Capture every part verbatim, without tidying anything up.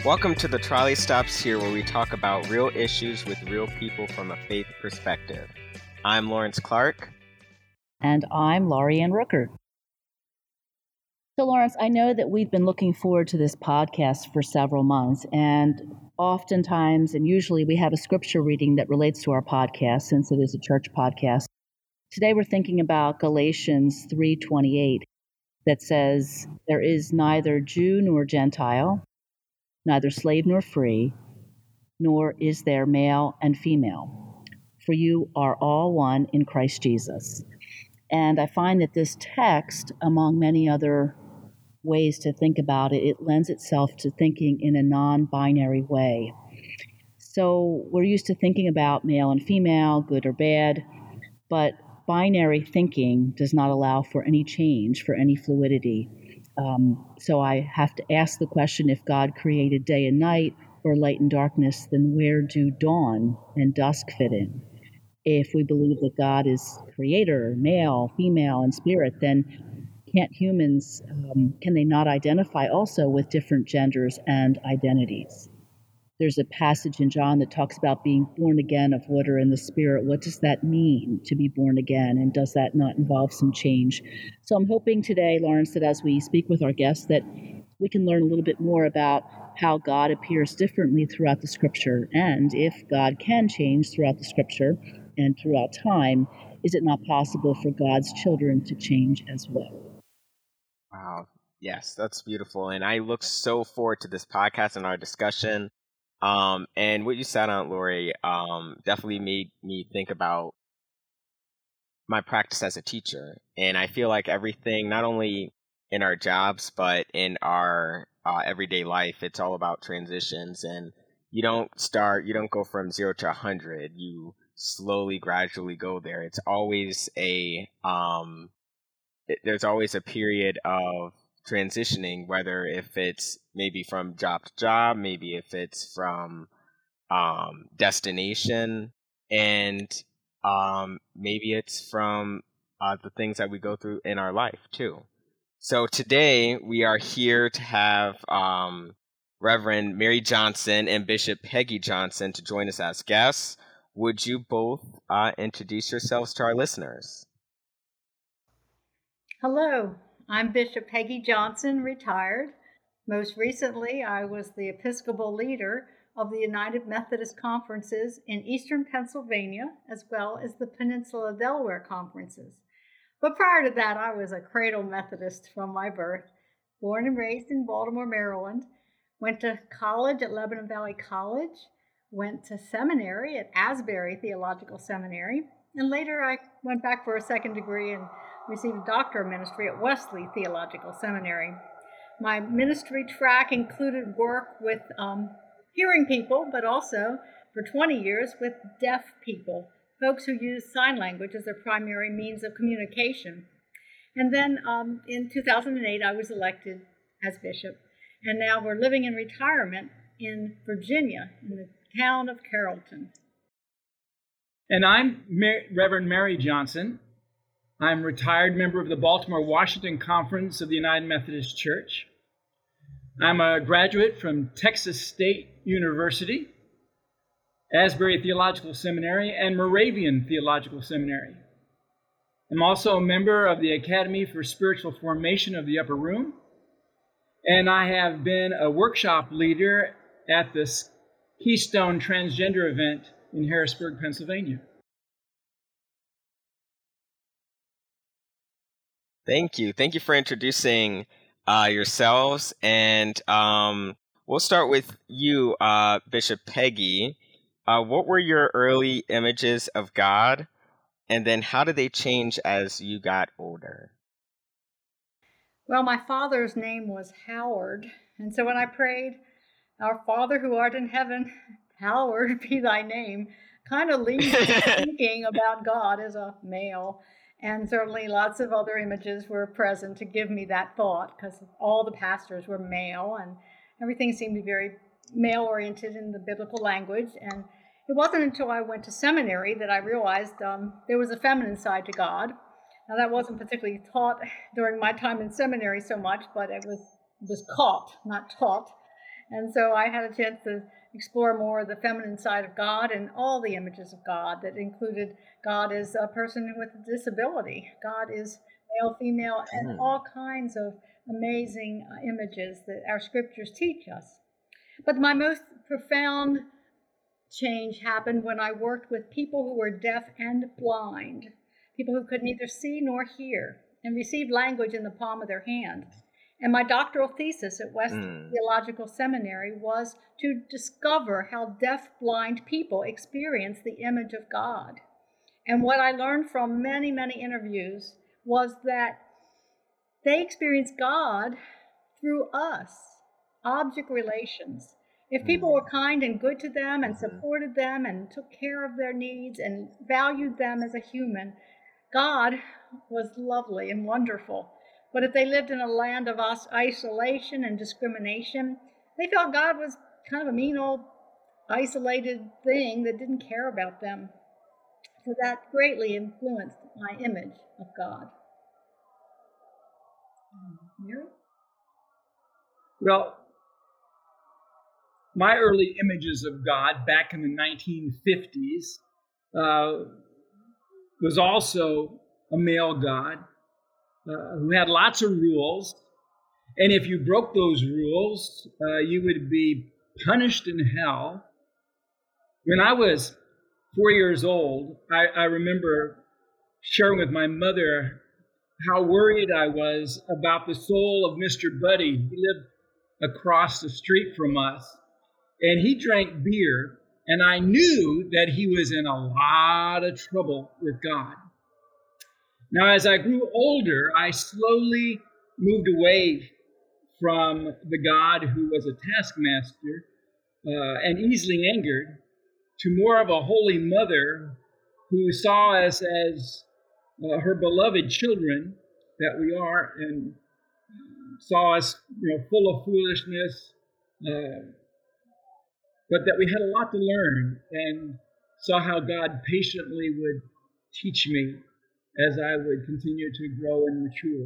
Welcome to the Trolley Stops Here, where we talk about real issues with real people from a faith perspective. I'm Lawrence Clark. And I'm Laurie Ann Rooker. So, Lawrence, I know that we've been looking forward to this podcast for several months, and oftentimes and usually we have a scripture reading that relates to our podcast, since it is a church podcast. Today we're thinking about Galatians three twenty-eight, that says, "There is neither Jew nor Gentile, neither slave nor free, nor is there male and female, for you are all one in Christ Jesus." And I find that this text, among many other ways to think about it, it lends itself to thinking in a non-binary way. So we're used to thinking about male and female, good or bad, but binary thinking does not allow for any change, for any fluidity. Um, so I have to ask the question, if God created day and night or light and darkness, then where do dawn and dusk fit in? If we believe that God is creator, male, female, and spirit, then can't humans, um, can they not identify also with different genders and identities? There's a passage in John that talks about being born again of water and the Spirit. What does that mean, to be born again? And does that not involve some change? So I'm hoping today, Lawrence, that as we speak with our guests, that we can learn a little bit more about how God appears differently throughout the Scripture. And if God can change throughout the Scripture and throughout time, is it not possible for God's children to change as well? Wow. Yes, that's beautiful. And I look so forward to this podcast and our discussion. Um, and what you said, Aunt Lori, um, definitely made me think about my practice as a teacher. And I feel like everything, not only in our jobs, but in our uh, everyday life, it's all about transitions. And you don't start, you don't go from zero to a hundred. You slowly, gradually go there. It's always a, um, it, there's always a period of transitioning, whether if it's maybe from job to job, maybe if it's from um, destination, and um, maybe it's from uh, the things that we go through in our life too. So today we are here to have um, Reverend Mary Johnson and Bishop Peggy Johnson to join us as guests. Would you both uh, introduce yourselves to our listeners? Hello, I'm Bishop Peggy Johnson, retired. Most recently, I was the Episcopal leader of the United Methodist Conferences in Eastern Pennsylvania, as well as the Peninsula Delaware Conferences. But prior to that, I was a cradle Methodist from my birth, born and raised in Baltimore, Maryland, went to college at Lebanon Valley College, went to seminary at Asbury Theological Seminary, and later I went back for a second degree and received a doctor of ministry at Wesley Theological Seminary. My ministry track included work with um, hearing people, but also for twenty years with deaf people, folks who use sign language as their primary means of communication. And then um, in two thousand eight, I was elected as bishop, and now we're living in retirement in Virginia, in the town of Carrollton. And I'm Mar- Reverend Mary Johnson. I'm a retired member of the Baltimore-Washington Conference of the United Methodist Church. I'm a graduate from Texas State University, Asbury Theological Seminary, and Moravian Theological Seminary. I'm also a member of the Academy for Spiritual Formation of the Upper Room, and I have been a workshop leader at the Keystone Transgender event in Harrisburg, Pennsylvania. Thank you. Thank you for introducing uh, yourselves. And um, we'll start with you, uh, Bishop Peggy. Uh, what were your early images of God? And then how did they change as you got older? Well, my father's name was Howard. And so when I prayed, "Our Father who art in heaven, hallowed be thy name," kind of leads me thinking about God as a male. And certainly lots of other images were present to give me that thought, because all the pastors were male and everything seemed to be very male-oriented in the biblical language. And it wasn't until I went to seminary that I realized um, there was a feminine side to God. Now, that wasn't particularly taught during my time in seminary so much, but it was, was caught, not taught. And so I had a chance to explore more of the feminine side of God and all the images of God that included God as a person with a disability. God is male, female, and all kinds of amazing uh, images that our scriptures teach us. But my most profound change happened when I worked with people who were deaf and blind, people who could neither see nor hear, and received language in the palm of their hand. And my doctoral thesis at West mm. Theological Seminary was to discover how deaf-blind people experience the image of God. And what I learned from many, many interviews was that they experience God through us, object relations. If people were kind and good to them and supported them and took care of their needs and valued them as a human, God was lovely and wonderful. But if they lived in a land of isolation and discrimination, they felt God was kind of a mean old isolated thing that didn't care about them. So that greatly influenced my image of God. Mary? Well, my early images of God back in the nineteen fifties uh, was also a male God uh, who had lots of rules. And if you broke those rules, uh, you would be punished in hell. When I was four years old, I, I remember sharing with my mother how worried I was about the soul of Mister Buddy. He lived across the street from us, and he drank beer, and I knew that he was in a lot of trouble with God. Now, as I grew older, I slowly moved away from the God who was a taskmaster uh, and easily angered to more of a holy mother who saw us as uh, her beloved children that we are, and saw us, you know, full of foolishness, uh, but that we had a lot to learn, and saw how God patiently would teach me as I would continue to grow and mature.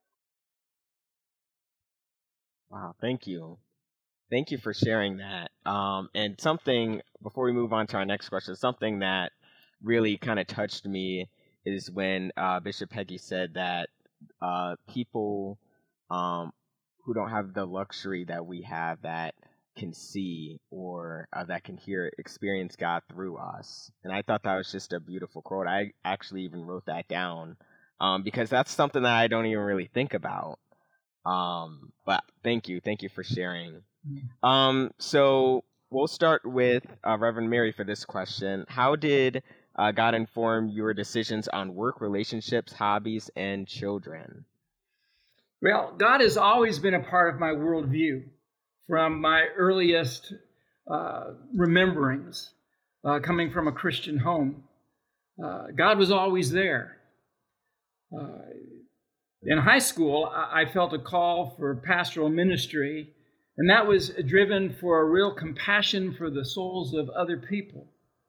Wow, thank you. Thank you for sharing that. Um, and something, before we move on to our next question, something that really kind of touched me is when uh, Bishop Peggy said that uh, people um, who don't have the luxury that we have, that can see or uh, that can hear, experience God through us. And I thought that was just a beautiful quote. I actually even wrote that down um, because that's something that I don't even really think about. Um, but thank you. Thank you for sharing. Um, so we'll start with uh, Reverend Mary for this question. How did uh, God inform your decisions on work, relationships, hobbies, and children? Well, God has always been a part of my worldview from my earliest uh, rememberings, uh, coming from a Christian home. Uh, God was always there. Uh, in high school, I felt a call for pastoral ministry, and that was driven for a real compassion for the souls of other people.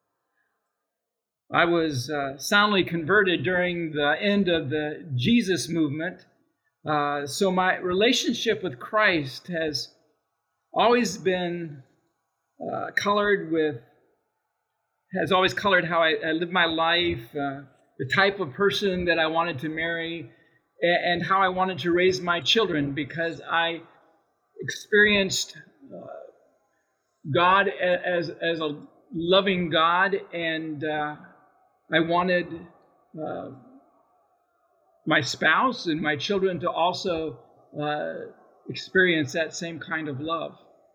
I was uh, soundly converted during the end of the Jesus movement, uh, so my relationship with Christ has always been uh, colored with, has always colored how I, I live my life, uh, the type of person that I wanted to marry, and, and how I wanted to raise my children, because I experienced uh, God as, as a loving God, and uh, I wanted uh, my spouse and my children to also uh, experience that same kind of love.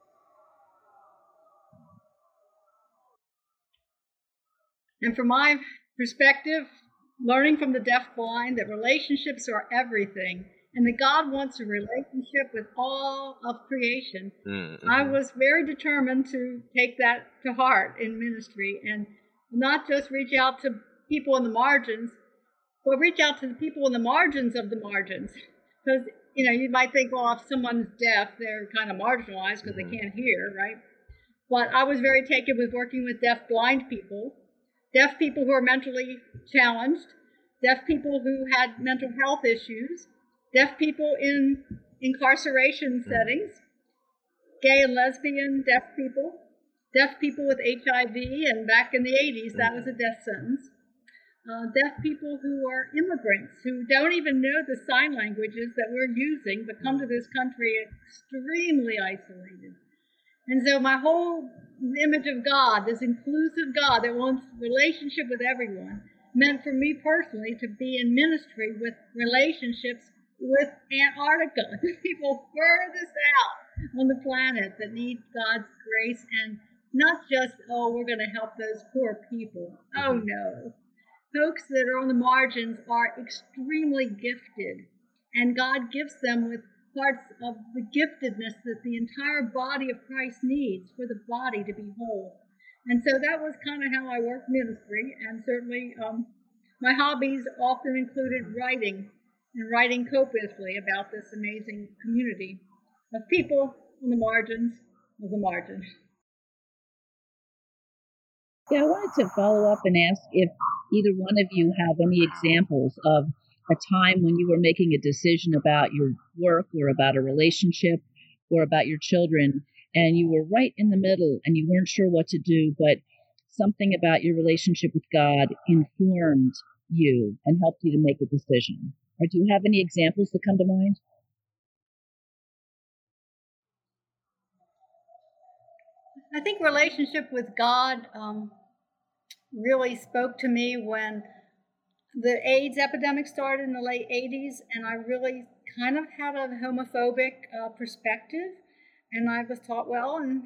And from my perspective, learning from the deaf-blind that relationships are everything, and that God wants a relationship with all of creation, mm-hmm. I was very determined to take that to heart in ministry and not just reach out to people in the margins, but reach out to the people in the margins of the margins. Because, you know, you might think, well, if someone's deaf, they're kind of marginalized because mm-hmm. they can't hear, right? But I was very taken with working with deaf-blind people, deaf people who are mentally challenged, deaf people who had mental health issues, deaf people in incarceration settings, gay and lesbian, deaf people, deaf people with H I V, and back in the eighties, that was a death sentence. Uh, deaf people who are immigrants, who don't even know the sign languages that we're using, but come to this country extremely isolated. And so my whole image of God, this inclusive God that wants relationship with everyone, meant for me personally to be in ministry with relationships with Antarctica, the people furthest out on the planet that need God's grace, and not just, oh, we're going to help those poor people. Oh, no. Folks that are on the margins are extremely gifted, and God gives them with parts of the giftedness that the entire body of Christ needs for the body to be whole. And so that was kind of how I worked ministry, and certainly um, my hobbies often included writing, and writing copiously about this amazing community of people on the margins of the margin. Yeah, I wanted to follow up and ask if either one of you have any examples of a time when you were making a decision about your work or about a relationship or about your children, and you were right in the middle and you weren't sure what to do, but something about your relationship with God informed you and helped you to make a decision. Or do you have any examples that come to mind? I think relationship with God um, really spoke to me when the AIDS epidemic started in the late eighties, and I really kind of had a homophobic uh, perspective, and I was taught, well, and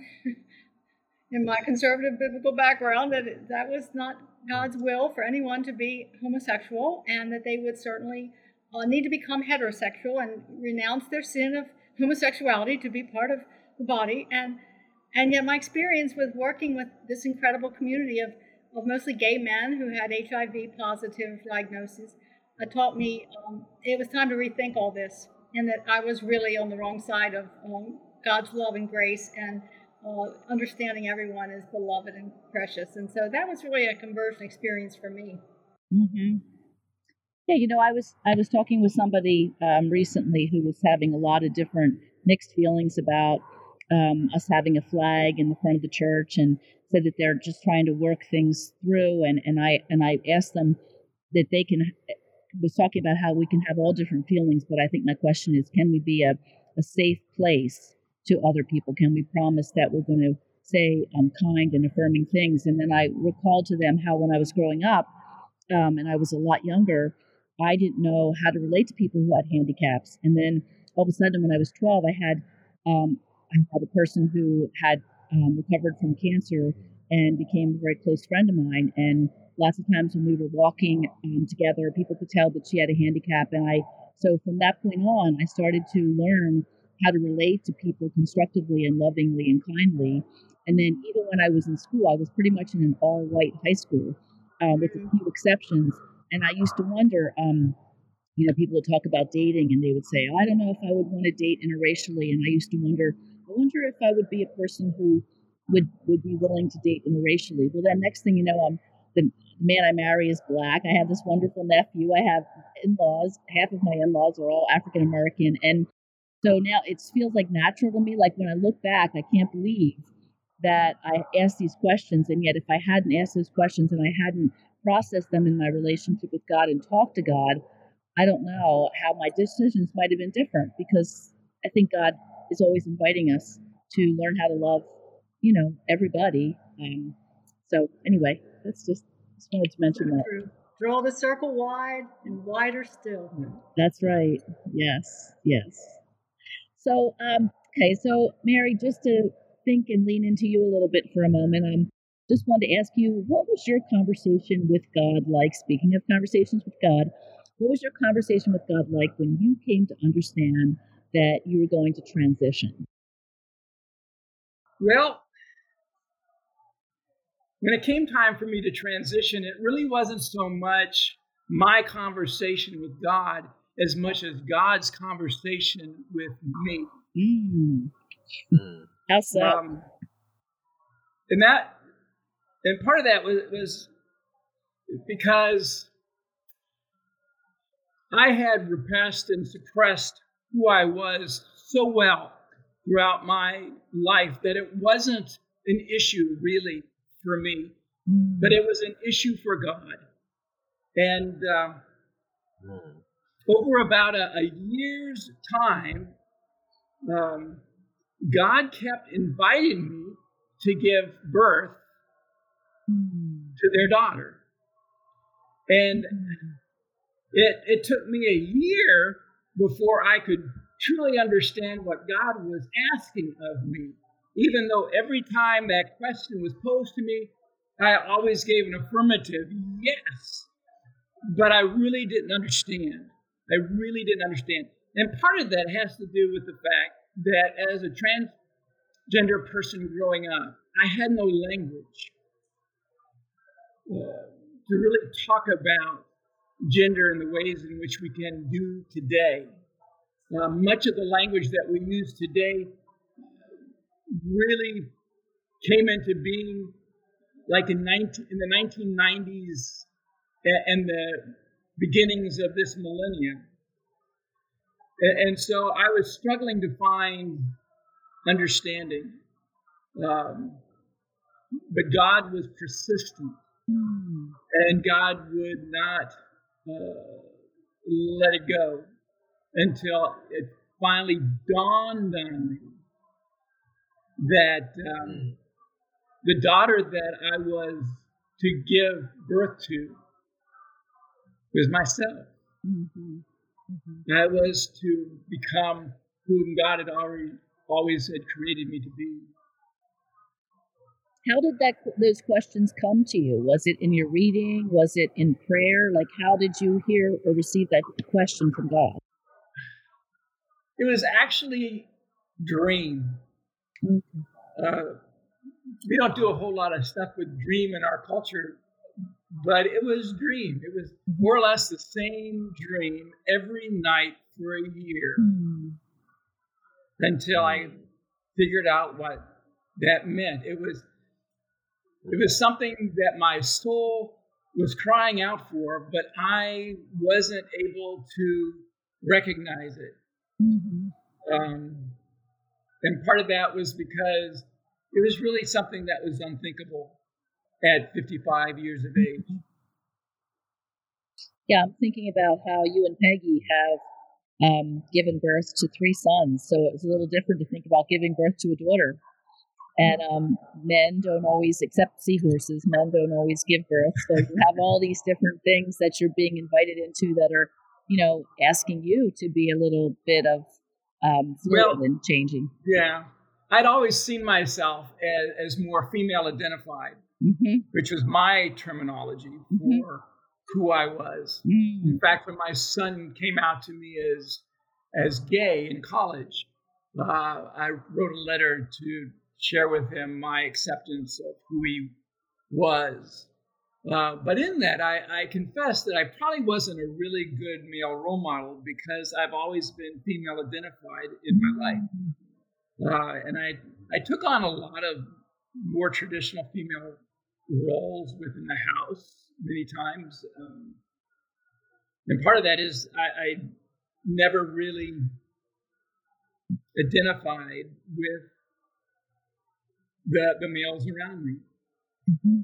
in my conservative biblical background, that it, that was not God's will for anyone to be homosexual, and that they would certainly uh, need to become heterosexual and renounce their sin of homosexuality to be part of the body. And And yet my experience with working with this incredible community of, of mostly gay men who had H I V positive diagnoses uh, taught me um, it was time to rethink all this, and that I was really on the wrong side of um, God's love and grace, and uh, understanding everyone is beloved and precious. And so that was really a conversion experience for me. Mm-hmm. Yeah, you know, I was I was talking with somebody um, recently who was having a lot of different mixed feelings about um, us having a flag in the front of the church, and said that they're just trying to work things through. And, and I and I asked them that they can was talking about how we can have all different feelings, but I think my question is, can we be a, a safe place to other people? Can we promise that we're going to say um, kind and affirming things? And then I recalled to them how when I was growing up, um, and I was a lot younger, I didn't know how to relate to people who had handicaps. And then all of a sudden, when I was twelve, I had um, I had a person who had um, recovered from cancer and became a very close friend of mine. And lots of times when we were walking um, together, people could tell that she had a handicap. And I, so from that point on, I started to learn how to relate to people constructively and lovingly and kindly. And then even when I was in school, I was pretty much in an all-white high school uh, with a few exceptions. And I used to wonder, um, you know, people would talk about dating and they would say, oh, I don't know if I would want to date interracially. And I used to wonder, I wonder if I would be a person who would, would be willing to date interracially. Well, then next thing you know, I'm the man I marry is black. I have this wonderful nephew. I have in-laws. Half of my in-laws are all African American. And so now it feels like natural to me. Like when I look back, I can't believe that I asked these questions. And yet if I hadn't asked those questions and I hadn't processed them in my relationship with God and talked to God, I don't know how my decisions might have been different, because I think God is always inviting us to learn how to love, you know, everybody. Um, so anyway, that's just, just wanted to mention that. True. Draw the circle wide and wider still. That's right. Yes, yes. So, um, okay, so Mary, just to think and lean into you a little bit for a moment, um, just wanted to ask you, what was your conversation with God like? Speaking of conversations with God, what was your conversation with God like when you came to understand that you were going to transition? Well, when it came time for me to transition, it really wasn't so much my conversation with God as much as God's conversation with me. Mm. How so? Um, and that, and part of that was, was because I had repressed and suppressed who I was so well. throughout my life that it wasn't an issue really for me, but it was an issue for God. And uh, Mm. over about a, a year's time, um, God kept inviting me to give birth to their daughter. And it, it took me a year before I could truly understand what God was asking of me. Even though every time that question was posed to me, I always gave an affirmative yes. But I really didn't understand. I really didn't understand. And part of that has to do with the fact that as a transgender person growing up, I had no language uh, to really talk about gender in the ways in which we can do today. Uh, much of the language that we use today really came into being like in, nineteen, in the nineteen nineties and the beginnings of this millennium. And so I was struggling to find understanding. Um, but God was persistent. Mm. And God would not uh, let it go until it finally dawned on me that um, the daughter that I was to give birth to was myself. Mm-hmm. Mm-hmm. I was to become whom God had already always had created me to be. How did that those questions come to you? Was it in your reading? Was it in prayer? Like, how did you hear or receive that question from God? It was actually dream. Mm-hmm. Uh, we don't do a whole lot of stuff with dream in our culture, but it was dream. It was more or less the same dream every night for a year mm. until I figured out what that meant. It was it was something that my soul was crying out for, but I wasn't able to recognize it. Mm-hmm. Um, and part of that was because it was really something that was unthinkable at fifty-five years of age. Yeah, I'm thinking about how you and Peggy have um, given birth to three sons. So it's a little different to think about giving birth to a daughter. And um, men don't always, except seahorses, men don't always give birth. So you have all these different things that you're being invited into that are, you know, asking you to be a little bit of um, fluid well, and changing. Yeah. I'd always seen myself as, as more female identified, mm-hmm. which was my terminology for mm-hmm. who I was. Mm-hmm. In fact, when my son came out to me as as gay in college, uh, I wrote a letter to share with him my acceptance of who he was. Uh, but in that, I, I confess that I probably wasn't a really good male role model because I've always been female identified in my life. Uh, and I I took on a lot of more traditional female roles within the house many times. Um, and part of that is I, I never really identified with the, the males around me. Mm-hmm.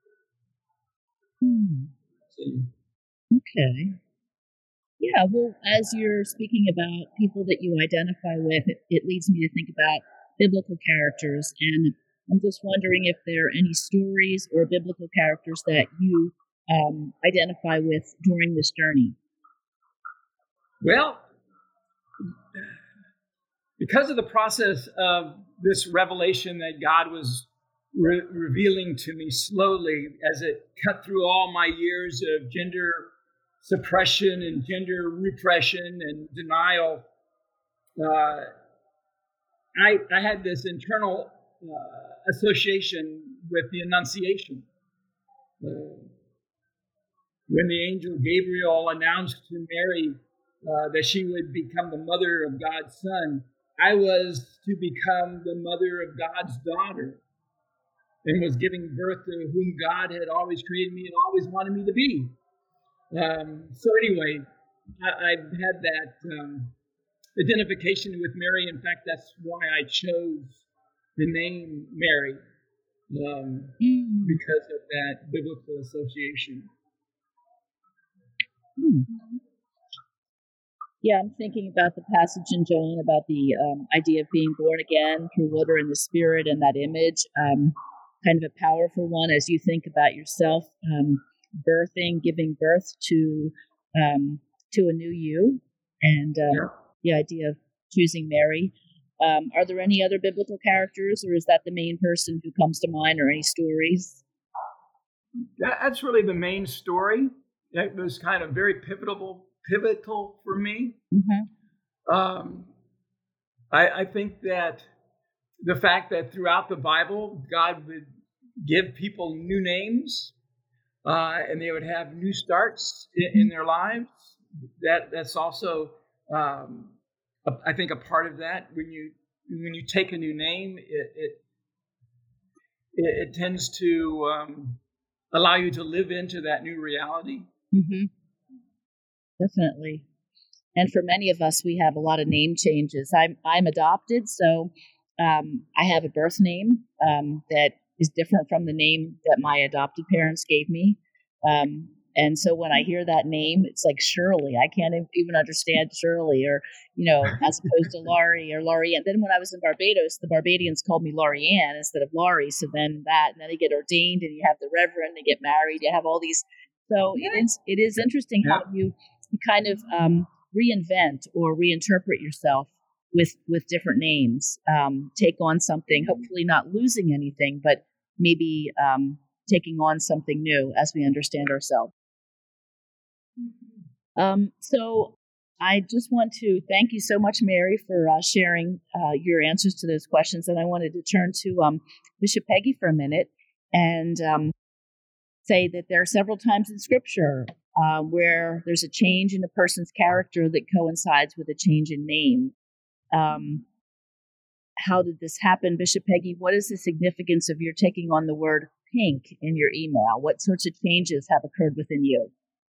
Hmm. So. Okay. Yeah, well, as you're speaking about people that you identify with, it, it leads me to think about biblical characters. And I'm just wondering if there are any stories or biblical characters that you um, identify with during this journey. Well, because of the process of this revelation that God was re- revealing to me slowly as it cut through all my years of gender suppression and gender repression and denial, uh, I, I had this internal uh, association with the Annunciation. Uh, when the angel Gabriel announced to Mary uh, that she would become the mother of God's son, I was to become the mother of God's daughter and was giving birth to whom God had always created me and always wanted me to be. Um, so anyway, I, I've had that um, identification with Mary. In fact, that's why I chose the name Mary, um, Mm. because of that biblical association. Hmm. Yeah, I'm thinking about the passage in John about the um, idea of being born again through water and the Spirit, and that image, um, kind of a powerful one as you think about yourself um, birthing, giving birth to um, to a new you, and um, Yeah. the idea of choosing Mary. Um, are there any other biblical characters, or is that the main person who comes to mind, or any stories? That, that's really the main story. That was kind of very pivotal, pivotal for me. Mm-hmm. Um, I, I think that the fact that throughout the Bible, God would give people new names, uh, and they would have new starts in, in their lives. That that's also, um, a, I think, a part of that. When you when you take a new name, it it, it, it tends to um, allow you to live into that new reality. Mm-hmm. Definitely. And for many of us, we have a lot of name changes. I'm I'm adopted, so um, I have a birth name um, that is different from the name that my adopted parents gave me. Um, and so when I hear that name, it's like Shirley. I can't even understand Shirley, or you know, as opposed to Laurie or Laurie. And then when I was in Barbados, the Barbadians called me Laurie Ann instead of Laurie. So then that, and then I get ordained, and you have the Reverend, and get married. You have all these. So it is it is interesting how you you kind of um, reinvent or reinterpret yourself with with different names, um, take on something, hopefully not losing anything, but maybe um, taking on something new as we understand ourselves. Um, so I just want to thank you so much, Mary, for uh, sharing uh, your answers to those questions. And I wanted to turn to um, Bishop Peggy for a minute and um, say that there are several times in Scripture uh, where there's a change in a person's character that coincides with a change in name. Um, how did this happen, Bishop Peggy? What is the significance of your taking on the word pink in your email? What sorts of changes have occurred within you?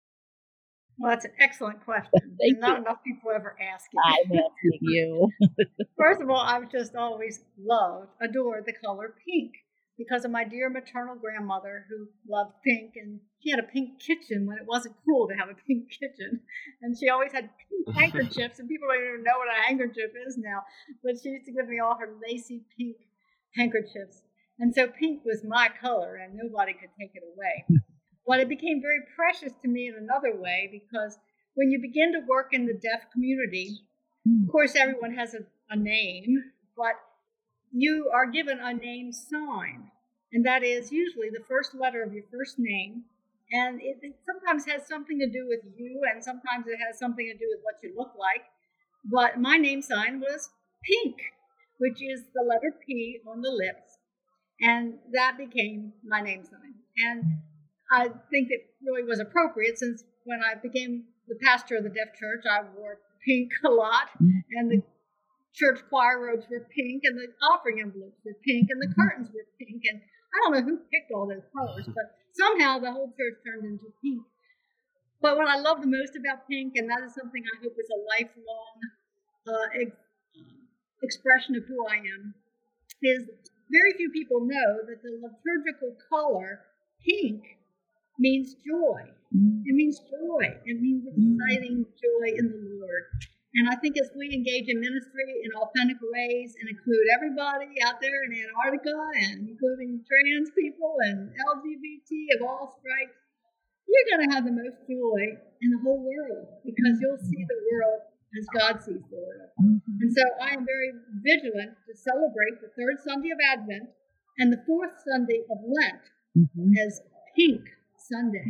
Well, that's an excellent question. Thank Not you. enough people ever ask it. I'm asking you. First of all, I've just always loved, adored the color pink because of my dear maternal grandmother who loved pink, and she had a pink kitchen when it wasn't cool to have a pink kitchen. And she always had pink handkerchiefs, and people don't even know what a handkerchief is now, but she used to give me all her lacy pink handkerchiefs. And so pink was my color, and nobody could take it away. But it became very precious to me in another way, because when you begin to work in the deaf community, of course, everyone has a, a name, but you are given a name sign, and that is usually the first letter of your first name. And it, it sometimes has something to do with you, and sometimes it has something to do with what you look like. But my name sign was pink, which is the letter P on the lips, and that became my name sign. And I think it really was appropriate, since when I became the pastor of the deaf church, I wore pink a lot, and the church choir robes were pink, and the offering envelopes were pink, and the curtains were pink, and I don't know who picked all those colors, but somehow the whole church turned into pink. But what I love the most about pink, and that is something I hope is a lifelong uh, ex- expression of who I am, is very few people know that the liturgical color pink means joy. It means joy. It means exciting joy in the Lord. And I think as we engage in ministry in authentic ways and include everybody out there in Antarctica, and including trans people and L G B T of all stripes, you're going to have the most joy in the whole world, because you'll see the world as God sees the world. And so I am very vigilant to celebrate the third Sunday of Advent and the fourth Sunday of Lent mm-hmm. as Pink Sunday.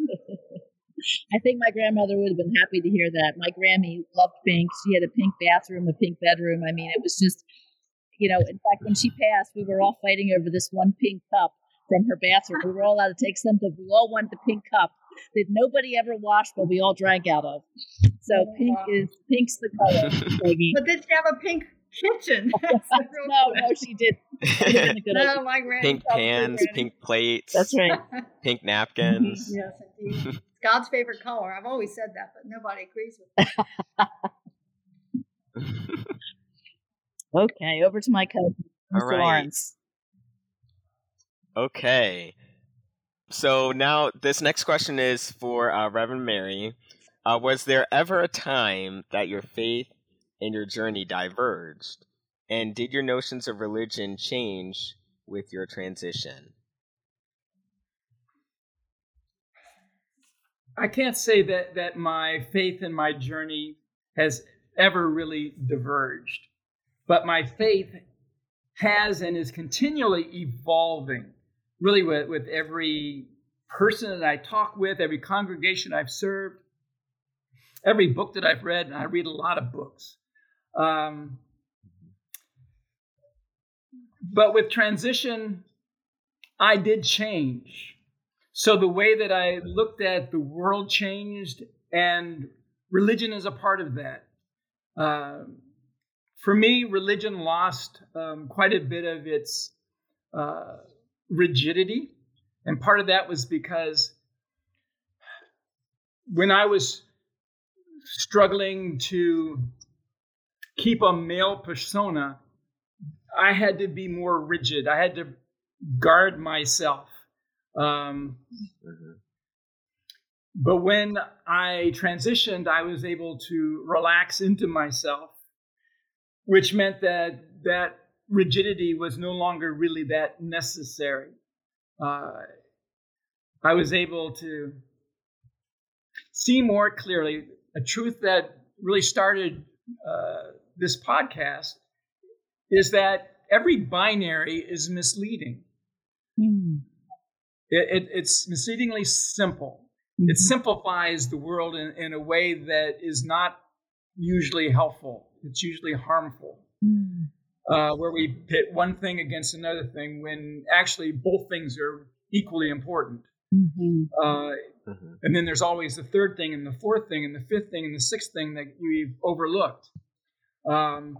I think my grandmother would have been happy to hear that. My Grammy loved pink. She had a pink bathroom, a pink bedroom. I mean, it was just, you know, in fact, when she passed, we were all fighting over this one pink cup from her bathroom. We were all allowed to take something. We all wanted the pink cup that nobody ever washed, but we all drank out of. So oh, pink wow. is, pink's the color. But did she have a pink kitchen? no, no, she didn't. No, my grandma. Pink pans, pink plates. That's right. Pink napkins. Yes, indeed. It's God's favorite color. I've always said that, but nobody agrees with Okay, over to my cousin, Mister All right. Lawrence. Okay. So now this next question is for uh, Reverend Mary. Uh, was there ever a time that your faith and your journey diverged? And did your notions of religion change with your transition? I can't say that, that my faith and my journey has ever really diverged, but my faith has and is continually evolving, really with, with every person that I talk with, every congregation I've served, every book that I've read, and I read a lot of books. Um, but with transition, I did change. So the way that I looked at the world changed, and religion is a part of that. Uh, for me, religion lost um, quite a bit of its uh, rigidity. And part of that was because when I was struggling to keep a male persona, I had to be more rigid. I had to guard myself. Um, mm-hmm. But when I transitioned, I was able to relax into myself, which meant that that rigidity was no longer really that necessary. Uh, I was able to see more clearly a truth that really started uh, this podcast is that every binary is misleading. Mm. It, it, it's misleadingly simple. Mm-hmm. It simplifies the world in, in a way that is not usually helpful. It's usually harmful. Mm. Uh, where we pit one thing against another thing when actually both things are equally important. Mm-hmm. Uh, mm-hmm. And then there's always the third thing and the fourth thing and the fifth thing and the sixth thing that we've overlooked. Um,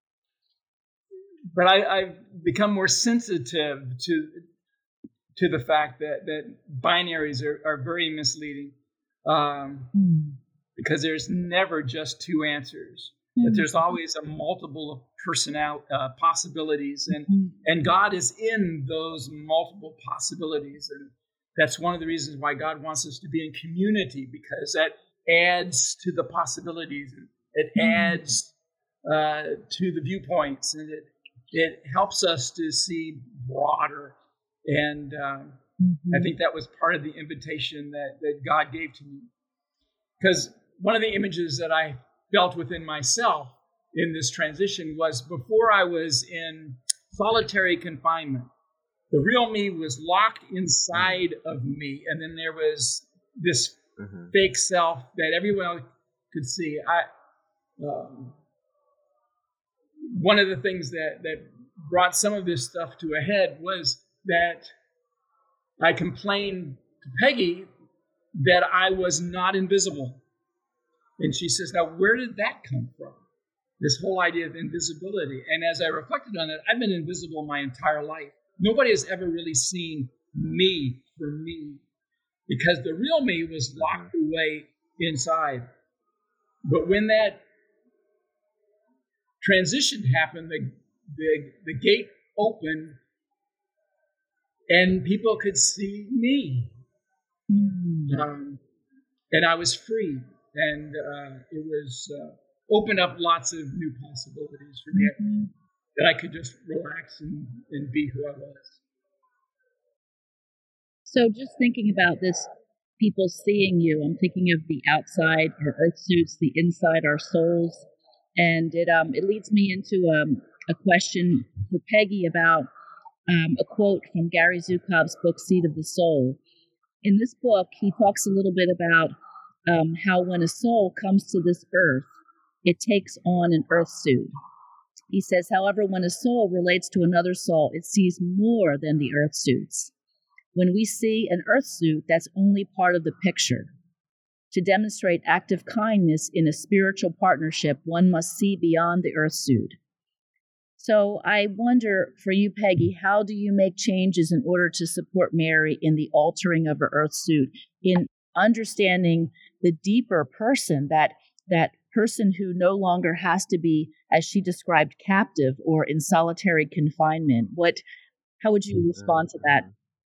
but I, I've become more sensitive to to the fact that, that binaries are, are very misleading um, mm. because there's never just two answers. But there's always a multiple of personal uh, possibilities, and mm-hmm. and God is in those multiple possibilities, and that's one of the reasons why God wants us to be in community, because that adds to the possibilities, and it mm-hmm. adds uh, to the viewpoints, and it it helps us to see broader. And um, mm-hmm. I think that was part of the invitation that that God gave to me, because one of the images that I felt within myself in this transition was before I was in solitary confinement. The real me was locked inside of me, and then there was this mm-hmm. fake self that everyone could see. I um, one of the things that, that brought some of this stuff to a head was that I complained to Peggy that I was not invisible. And she says, now, where did that come from? This whole idea of invisibility. And as I reflected on it, I've been invisible my entire life. Nobody has ever really seen me for me, because the real me was locked away inside. But when that transition happened, the, the, the gate opened and people could see me. Mm. Um, and I was free. And uh, it was uh, opened up lots of new possibilities for me, mm-hmm. that I could just relax and, and be who I was. So just thinking about this, people seeing you, I'm thinking of the outside, our earth suits, the inside, our souls. And it um it leads me into um, a question for Peggy about um, a quote from Gary Zukav's book, Seed of the Soul. In this book, he talks a little bit about Um, how when a soul comes to this earth, it takes on an earth suit. He says, however, when a soul relates to another soul, it sees more than the earth suits. When we see an earth suit, that's only part of the picture. To demonstrate active kindness in a spiritual partnership, one must see beyond the earth suit. So I wonder, for you, Peggy, how do you make changes in order to support Mary in the altering of her earth suit, in understanding the deeper person that that person who no longer has to be, as she described, captive or in solitary confinement. What, how would you respond to that,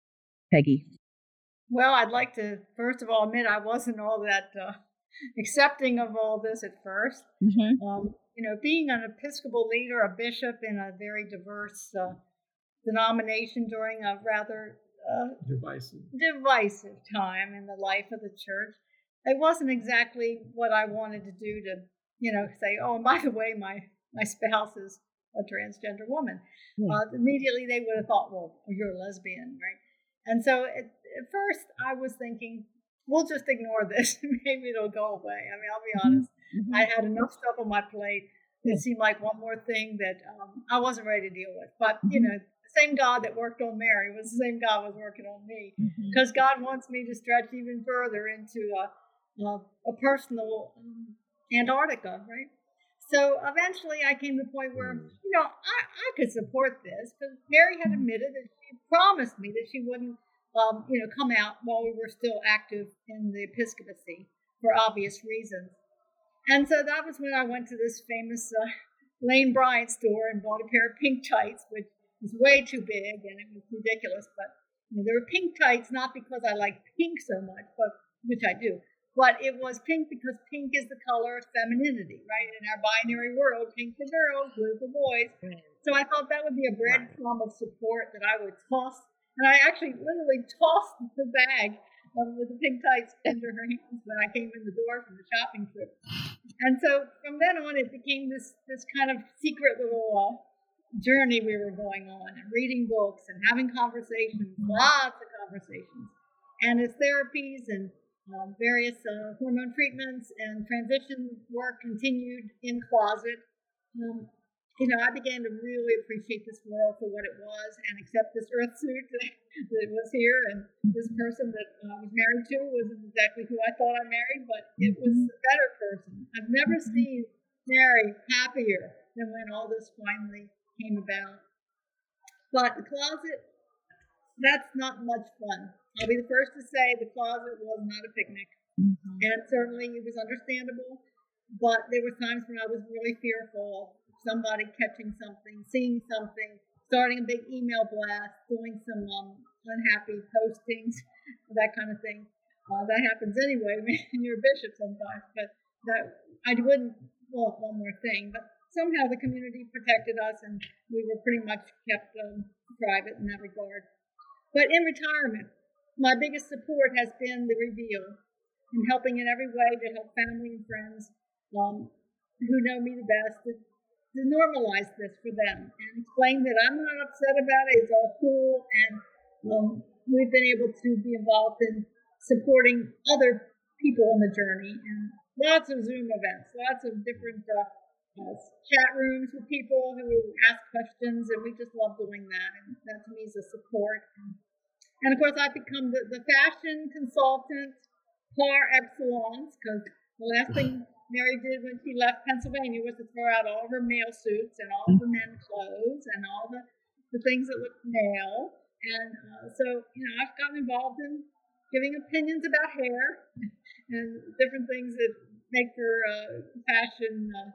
Peggy? Well, I'd like to, first of all, admit I wasn't all that uh, accepting of all this at first. Mm-hmm. Um, you know, being an Episcopal leader, a bishop in a very diverse uh, denomination during a rather uh, divisive. divisive time in the life of the church, it wasn't exactly what I wanted to do to, you know, say, oh, and by the way, my, my spouse is a transgender woman. Yeah. Uh, immediately they would have thought, well, you're a lesbian, right? And so at, at first I was thinking, we'll just ignore this. Maybe it'll go away. I mean, I'll be honest. Mm-hmm. I had enough stuff on my plate. It seemed like one more thing that um, I wasn't ready to deal with. But, mm-hmm. you know, the same God that worked on Mary was the same God was working on me. Because mm-hmm. God wants me to stretch even further into a, a, a personal um, Antarctica, right? So eventually I came to the point where, you know, I, I could support this. Because Mary had admitted that she promised me that she wouldn't, um, you know, come out while we were still active in the episcopacy for obvious reasons. And so that was when I went to this famous uh, Lane Bryant store and bought a pair of pink tights, which was way too big and it was ridiculous. But you know, there were pink tights, not because I like pink so much, but which I do, but it was pink because pink is the color of femininity, right? In our binary world, pink for girls, blue for boys. So I thought that would be a breadcrumb of support that I would toss. And I actually literally tossed the bag um, with the pink tights into her hands when I came in the door from the shopping trip. And so from then on, it became this this kind of secret little uh, journey we were going on, and reading books and having conversations, lots of conversations. And as therapies and um, various uh, hormone treatments and transition work continued in closet, um, you know, I began to really appreciate this world for what it was and accept this earth suit that, that was here. And this person that I was married to wasn't exactly who I thought I married, but it was a better person. I've never seen Mary happier than when all this finally came about. But the closet, that's not much fun. I'll be the first to say the closet was not a picnic. Mm-hmm. And certainly it was understandable, but there were times when I was really fearful. Somebody catching something, seeing something, starting a big email blast, doing some um, unhappy postings, that kind of thing. Uh, that happens anyway when you're a bishop sometimes. But that I wouldn't want one more thing. But somehow the community protected us, and we were pretty much kept um, private in that regard. But in retirement, my biggest support has been the Reveal, and helping in every way to help family and friends um, who know me the best. To, to normalize this for them and explain that I'm not upset about it. It's all cool, and um, we've been able to be involved in supporting other people on the journey, and lots of Zoom events, lots of different uh, uh, chat rooms with people who ask questions, and we just love doing that, and that to me is a support. And, and of course, I've become the, the fashion consultant par excellence, because the last thing Mary did when she left Pennsylvania was to throw out all of her male suits and all of the men's clothes and all the, the things that looked male. And uh, so, you know, I've gotten involved in giving opinions about hair and different things that make for uh, fashion uh,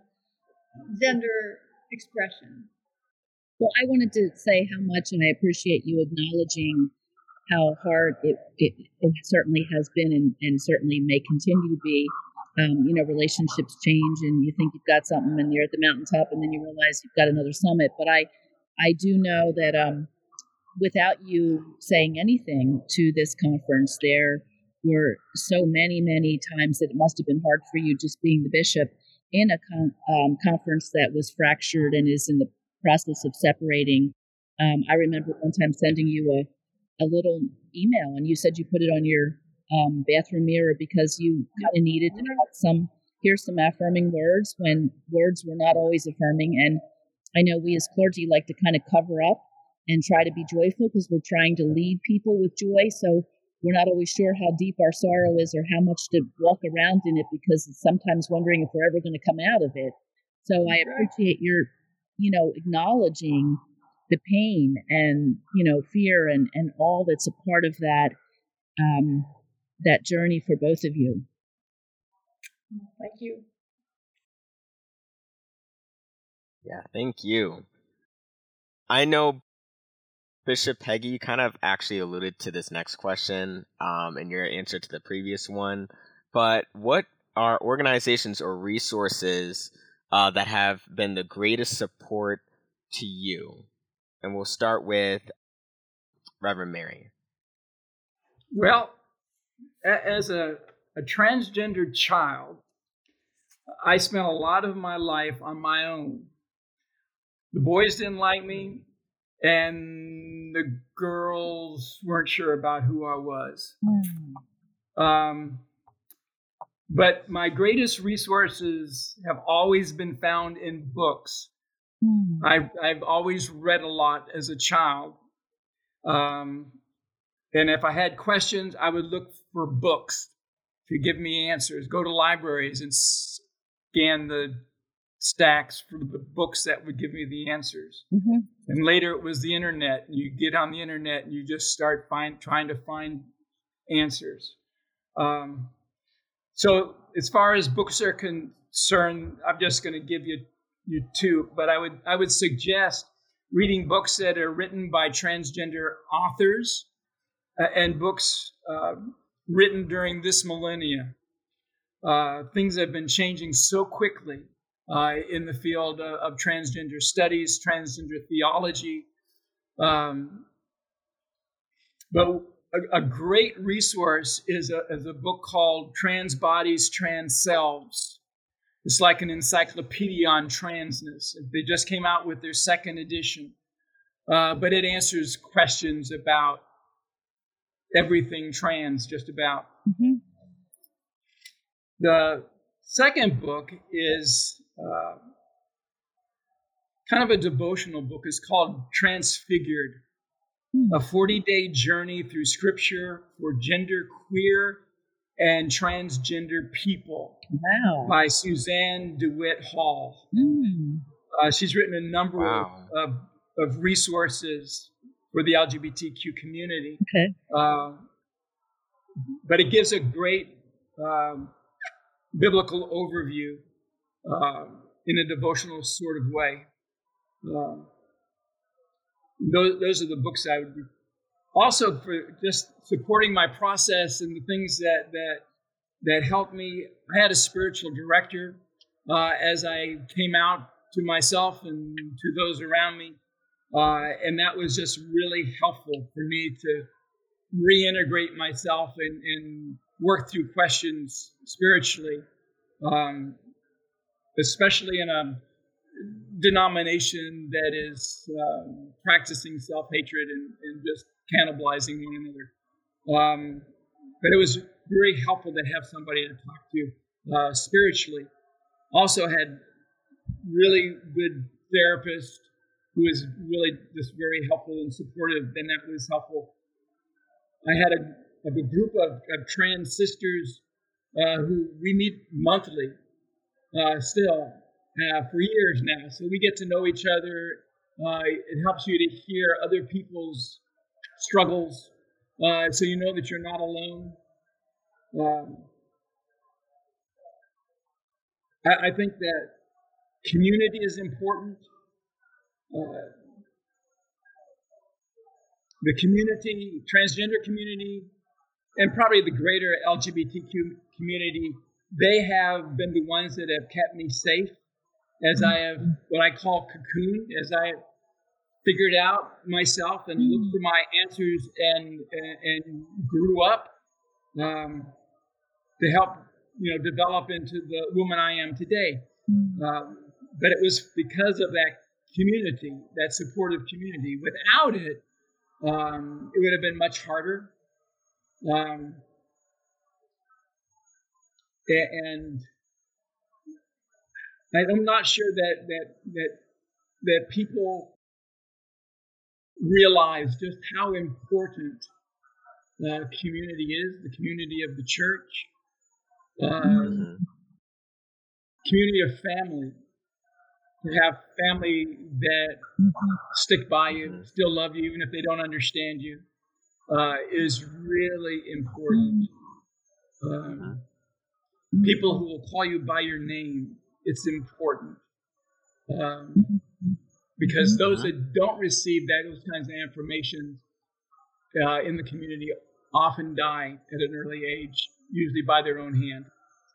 gender expression. Well, I wanted to say how much I appreciate you acknowledging how hard it, it, it certainly has been and, and certainly may continue to be. Um, you know, relationships change, and you think you've got something, and you're at the mountaintop, and then you realize you've got another summit. But I, I do know that um, without you saying anything to this conference, there were so many, many times that it must have been hard for you just being the bishop in a con- um, conference that was fractured and is in the process of separating. Um, I remember one time sending you a, a little email, and you said you put it on your Um, bathroom mirror because you kind of needed to have some, hear some affirming words when words were not always affirming. And I know we as clergy like to kind of cover up and try to be joyful because we're trying to lead people with joy. So we're not always sure how deep our sorrow is or how much to walk around in it, because it's sometimes wondering if we're ever going to come out of it. So I appreciate your, you know, acknowledging the pain and, you know, fear and, and all that's a part of that. Um, that journey for both of you. Thank you. Yeah, thank you. I know Bishop Peggy kind of actually alluded to this next question um, in your answer to the previous one, but what are organizations or resources uh, that have been the greatest support to you? And we'll start with Reverend Mary. Well, as a, a transgender child, I spent a lot of my life on my own. The boys didn't like me, and the girls weren't sure about who I was. Mm. Um, but my greatest resources have always been found in books. Mm. I've, I've always read a lot as a child. Um, and if I had questions, I would look for books to give me answers, go to libraries and scan the stacks for the books that would give me the answers. Mm-hmm. And later it was the internet. You get on the internet and you just start find, trying to find answers. Um, so as far as books are concerned, I'm just going to give you, you two, but I would, I would suggest reading books that are written by transgender authors uh, and books uh, written during this millennia. Uh, things have been changing so quickly uh, in the field of, of transgender studies, transgender theology. Um, but a, a great resource is a, is a book called Trans Bodies, Trans Selves. It's like an encyclopedia on transness. They just came out with their second edition. Uh, but it answers questions about everything trans, just about. Mm-hmm. The second book is uh, kind of a devotional book. It's called Transfigured, mm. a forty-day journey through Scripture for gender queer and transgender people. Wow. By Suzanne DeWitt Hall. Mm. Uh, she's written a number wow. of, of, of resources for the L G B T Q community. Okay. Uh, but it gives a great um, biblical overview uh, in a devotional sort of way. Uh, those, those are the books I would read. Also, for just supporting my process and the things that that that helped me, I had a spiritual director uh, as I came out to myself and to those around me, uh, and that was just really helpful for me to reintegrate myself and, and work through questions spiritually, um, especially in a denomination that is um, practicing self-hatred and, and just cannibalizing one another. Um, but it was very helpful to have somebody to talk to uh, spiritually. Also had really good therapist who was really just very helpful and supportive, and that was helpful. I had a, a group of, of trans sisters uh, who we meet monthly uh, still uh, for years now. So we get to know each other. Uh, it helps you to hear other people's struggles, uh, so you know that you're not alone. Um, I, I think that community is important. Uh, the community, transgender community, and probably the greater L G B T Q community, they have been the ones that have kept me safe as I have what I call cocooned, as I have figured out myself and looked for my answers and and, and grew up um, to help, you know, develop into the woman I am today. Um, but it was because of that community, that supportive community. Without it, um, it would have been much harder. Um, and I'm not sure that that that that people realize just how important uh, community is, the community of the church, um, community of family. To have family that stick by you, still love you, even if they don't understand you, uh, is really important. Um, people who will call you by your name, it's important. Um, because those that don't receive that, those kinds of information uh, in the community often die at an early age, usually by their own hand.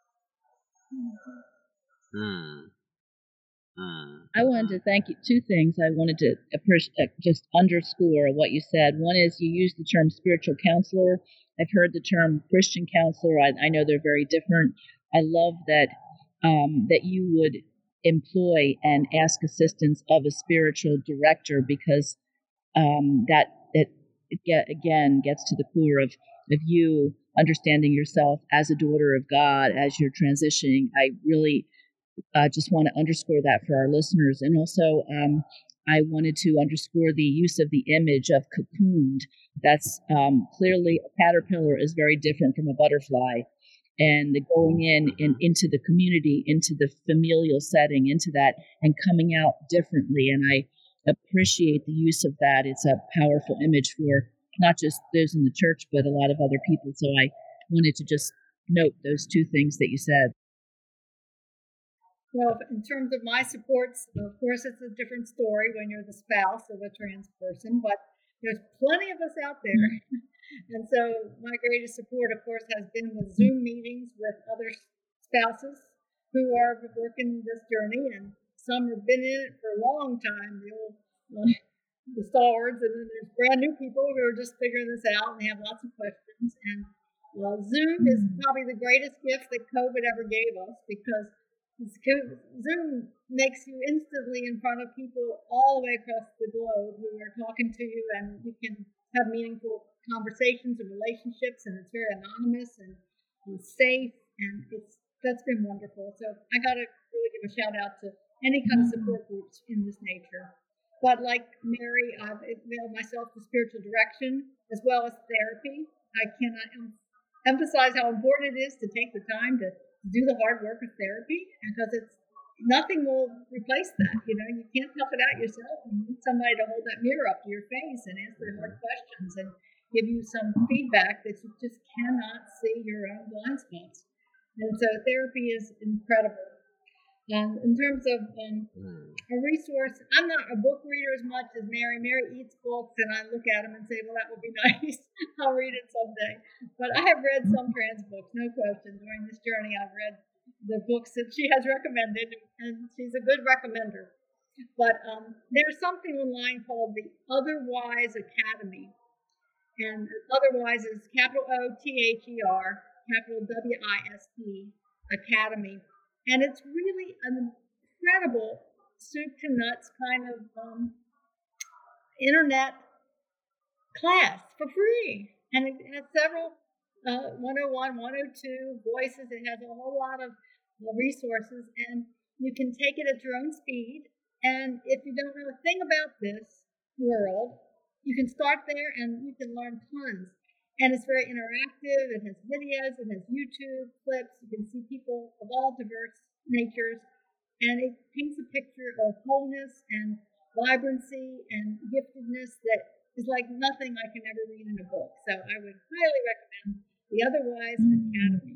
Hmm. Hmm. I wanted to thank you. Two things I wanted to appreciate, uh, just underscore what you said. One is you used the term spiritual counselor. I've heard the term Christian counselor. I, I know they're very different. I love that um, that you would employ and ask assistance of a spiritual director, because um, that it, it get, again gets to the core of of you understanding yourself as a daughter of God as you're transitioning. I really uh, just want to underscore that for our listeners. And also, um, I wanted to underscore the use of the image of cocooned. That's um, clearly a caterpillar is very different from a butterfly. And the going in and into the community, into the familial setting, into that, and coming out differently. And I appreciate the use of that. It's a powerful image for not just those in the church, but a lot of other people. So I wanted to just note those two things that you said. Well, in terms of my supports, of course, it's a different story when you're the spouse of a trans person, but there's plenty of us out there. And so my greatest support, of course, has been the Zoom meetings with other spouses who are working this journey, and some have been in it for a long time, the old uh, the stalwarts, and then there's brand new people who are just figuring this out and have lots of questions. And well, Zoom is probably the greatest gift that COVID ever gave us, because Zoom makes you instantly in front of people all the way across the globe who are talking to you, and you can have meaningful conversations and relationships, and it's very anonymous and, and safe, and it's that's been wonderful. So I got to really give a shout out to any kind of support groups in this nature. But like Mary, I've availed myself to spiritual direction as well as therapy. I cannot em- emphasize how important it is to take the time to do the hard work of therapy, because it's nothing will replace that. You know, you can't tough it out yourself. You need somebody to hold that mirror up to your face and answer the hard questions and give you some feedback that you just cannot see your own blind spots. And so therapy is incredible. Um, in terms of um, a resource, I'm not a book reader as much as Mary. Mary eats books, and I look at them and say, well, that would be nice. I'll read it someday. But I have read some trans books, no question. During this journey, I've read the books that she has recommended, and she's a good recommender. But um, there's something online called the Otherwise Academy. And Otherwise is capital O T H E R, capital W I S E, Academy. And it's really an incredible soup to nuts kind of um, internet class for free. And it has several uh, one oh one, one oh two voices. It has a whole lot of uh, resources, and you can take it at your own speed. And if you don't know a thing about this world, you can start there and you can learn tons. And it's very interactive. It has videos. It has YouTube clips. You can see people of all diverse natures. And it paints a picture of wholeness and vibrancy and giftedness that is like nothing I can ever read in a book. So I would highly recommend the Otherwise mm-hmm. Academy.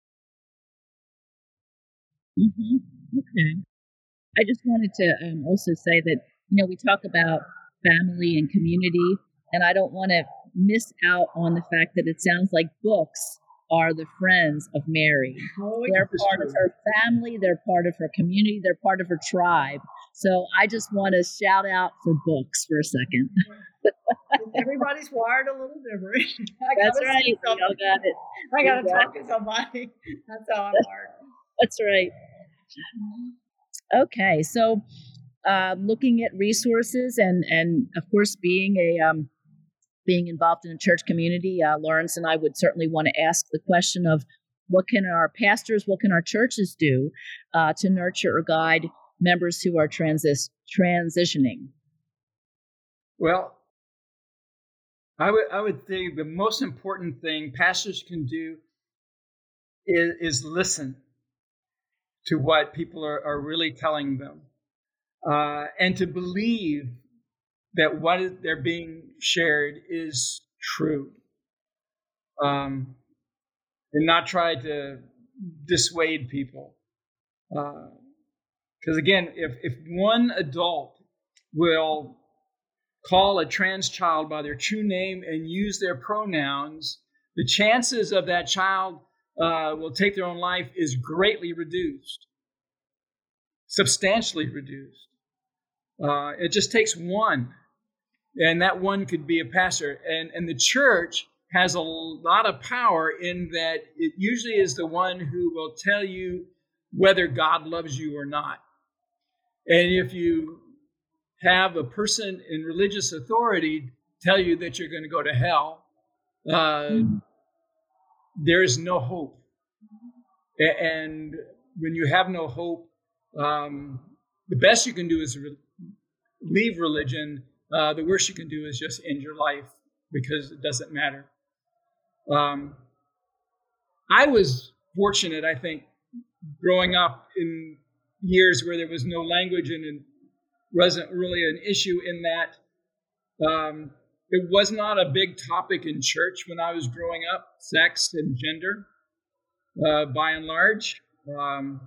Mm-hmm. Okay. I just wanted to um, also say that, you know, we talk about family and community, and I don't want to miss out on the fact that it sounds like books are the friends of Mary. Oh, they're part true. of her family, they're part of her community, they're part of her tribe. So I just want to shout out for books for a second. Everybody's wired a little different. That's right. You all got it. I got to talk to somebody. That's how I'm wired. That's right. Okay, so uh, looking at resources and, and of course, being a um, being involved in a church community, uh, Lawrence and I would certainly want to ask the question of what can our pastors, what can our churches do uh, to nurture or guide members who are transis- transitioning? Well, I would I would think the most important thing pastors can do is, is listen to what people are, are really telling them, uh, and to believe that what they're being shared is true, um, and not try to dissuade people. Uh, Because again, if, if one adult will call a trans child by their true name and use their pronouns, the chances of that child uh, will take their own life is greatly reduced, substantially reduced. Uh, it just takes one, and that one could be a pastor. And, and the church has a lot of power in that it usually is the one who will tell you whether God loves you or not. And if you have a person in religious authority tell you that you're going to go to hell, uh, mm-hmm. there is no hope. And when you have no hope, um, the best you can do is re- leave religion. Uh, the worst you can do is just end your life because it doesn't matter. Um, I was fortunate, I think, growing up in years where there was no language and it wasn't really an issue in that. Um, it was not a big topic in church when I was growing up, sex and gender, uh, by and large. Um,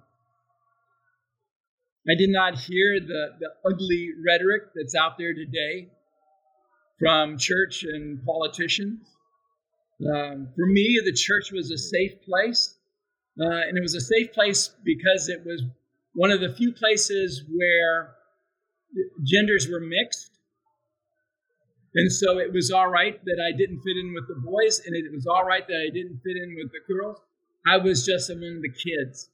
I did not hear the, the ugly rhetoric that's out there today from church and politicians. Um, for me, the church was a safe place. Uh, and it was a safe place because it was one of the few places where genders were mixed. And so it was all right that I didn't fit in with the boys, and it was all right that I didn't fit in with the girls. I was just among the kids,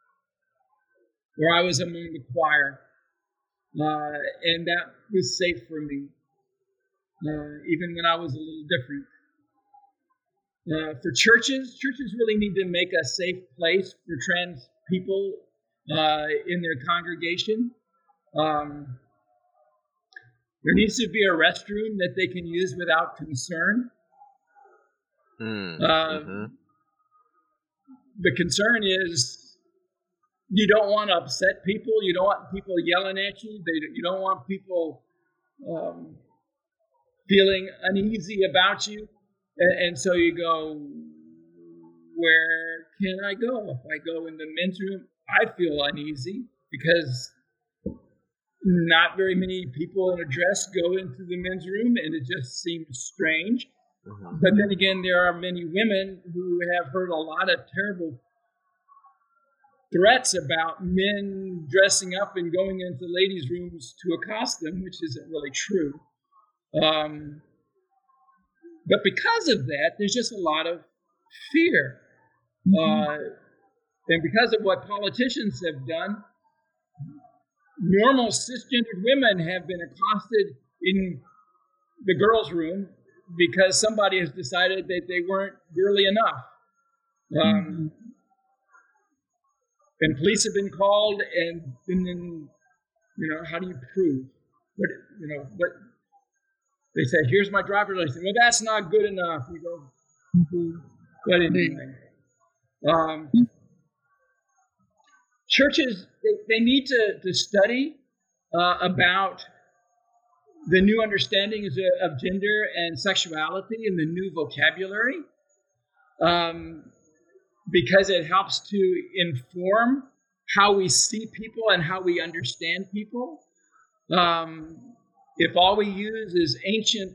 or I was among the choir. Uh, and that was safe for me, uh, even when I was a little different. Uh, for churches, churches really need to make a safe place for trans people uh, in their congregation. Um, there needs to be a restroom that they can use without concern. Mm, uh, mm-hmm. The concern is you don't want to upset people. You don't want people yelling at you. They, you don't want people um, feeling uneasy about you. And, and so you go, where can I go? If I go in the men's room, I feel uneasy because not very many people in a dress go into the men's room, and it just seems strange. Mm-hmm. But then again, there are many women who have heard a lot of terrible threats about men dressing up and going into ladies' rooms to accost them, which isn't really true. Um, but because of that, there's just a lot of fear. Mm-hmm. Uh, and because of what politicians have done, normal cisgendered women have been accosted in the girls' room because somebody has decided that they weren't girly enough. Um, mm-hmm. And police have been called, and, and then, you know, how do you prove? What, you know, what they say, here's my driver's license. Well, that's not good enough. You go, mm-hmm. But anyway. Um, churches, they, they need to, to study uh, about the new understandings of, of gender and sexuality and the new vocabulary. Um, because it helps to inform how we see people and how we understand people. Um, if all we use is ancient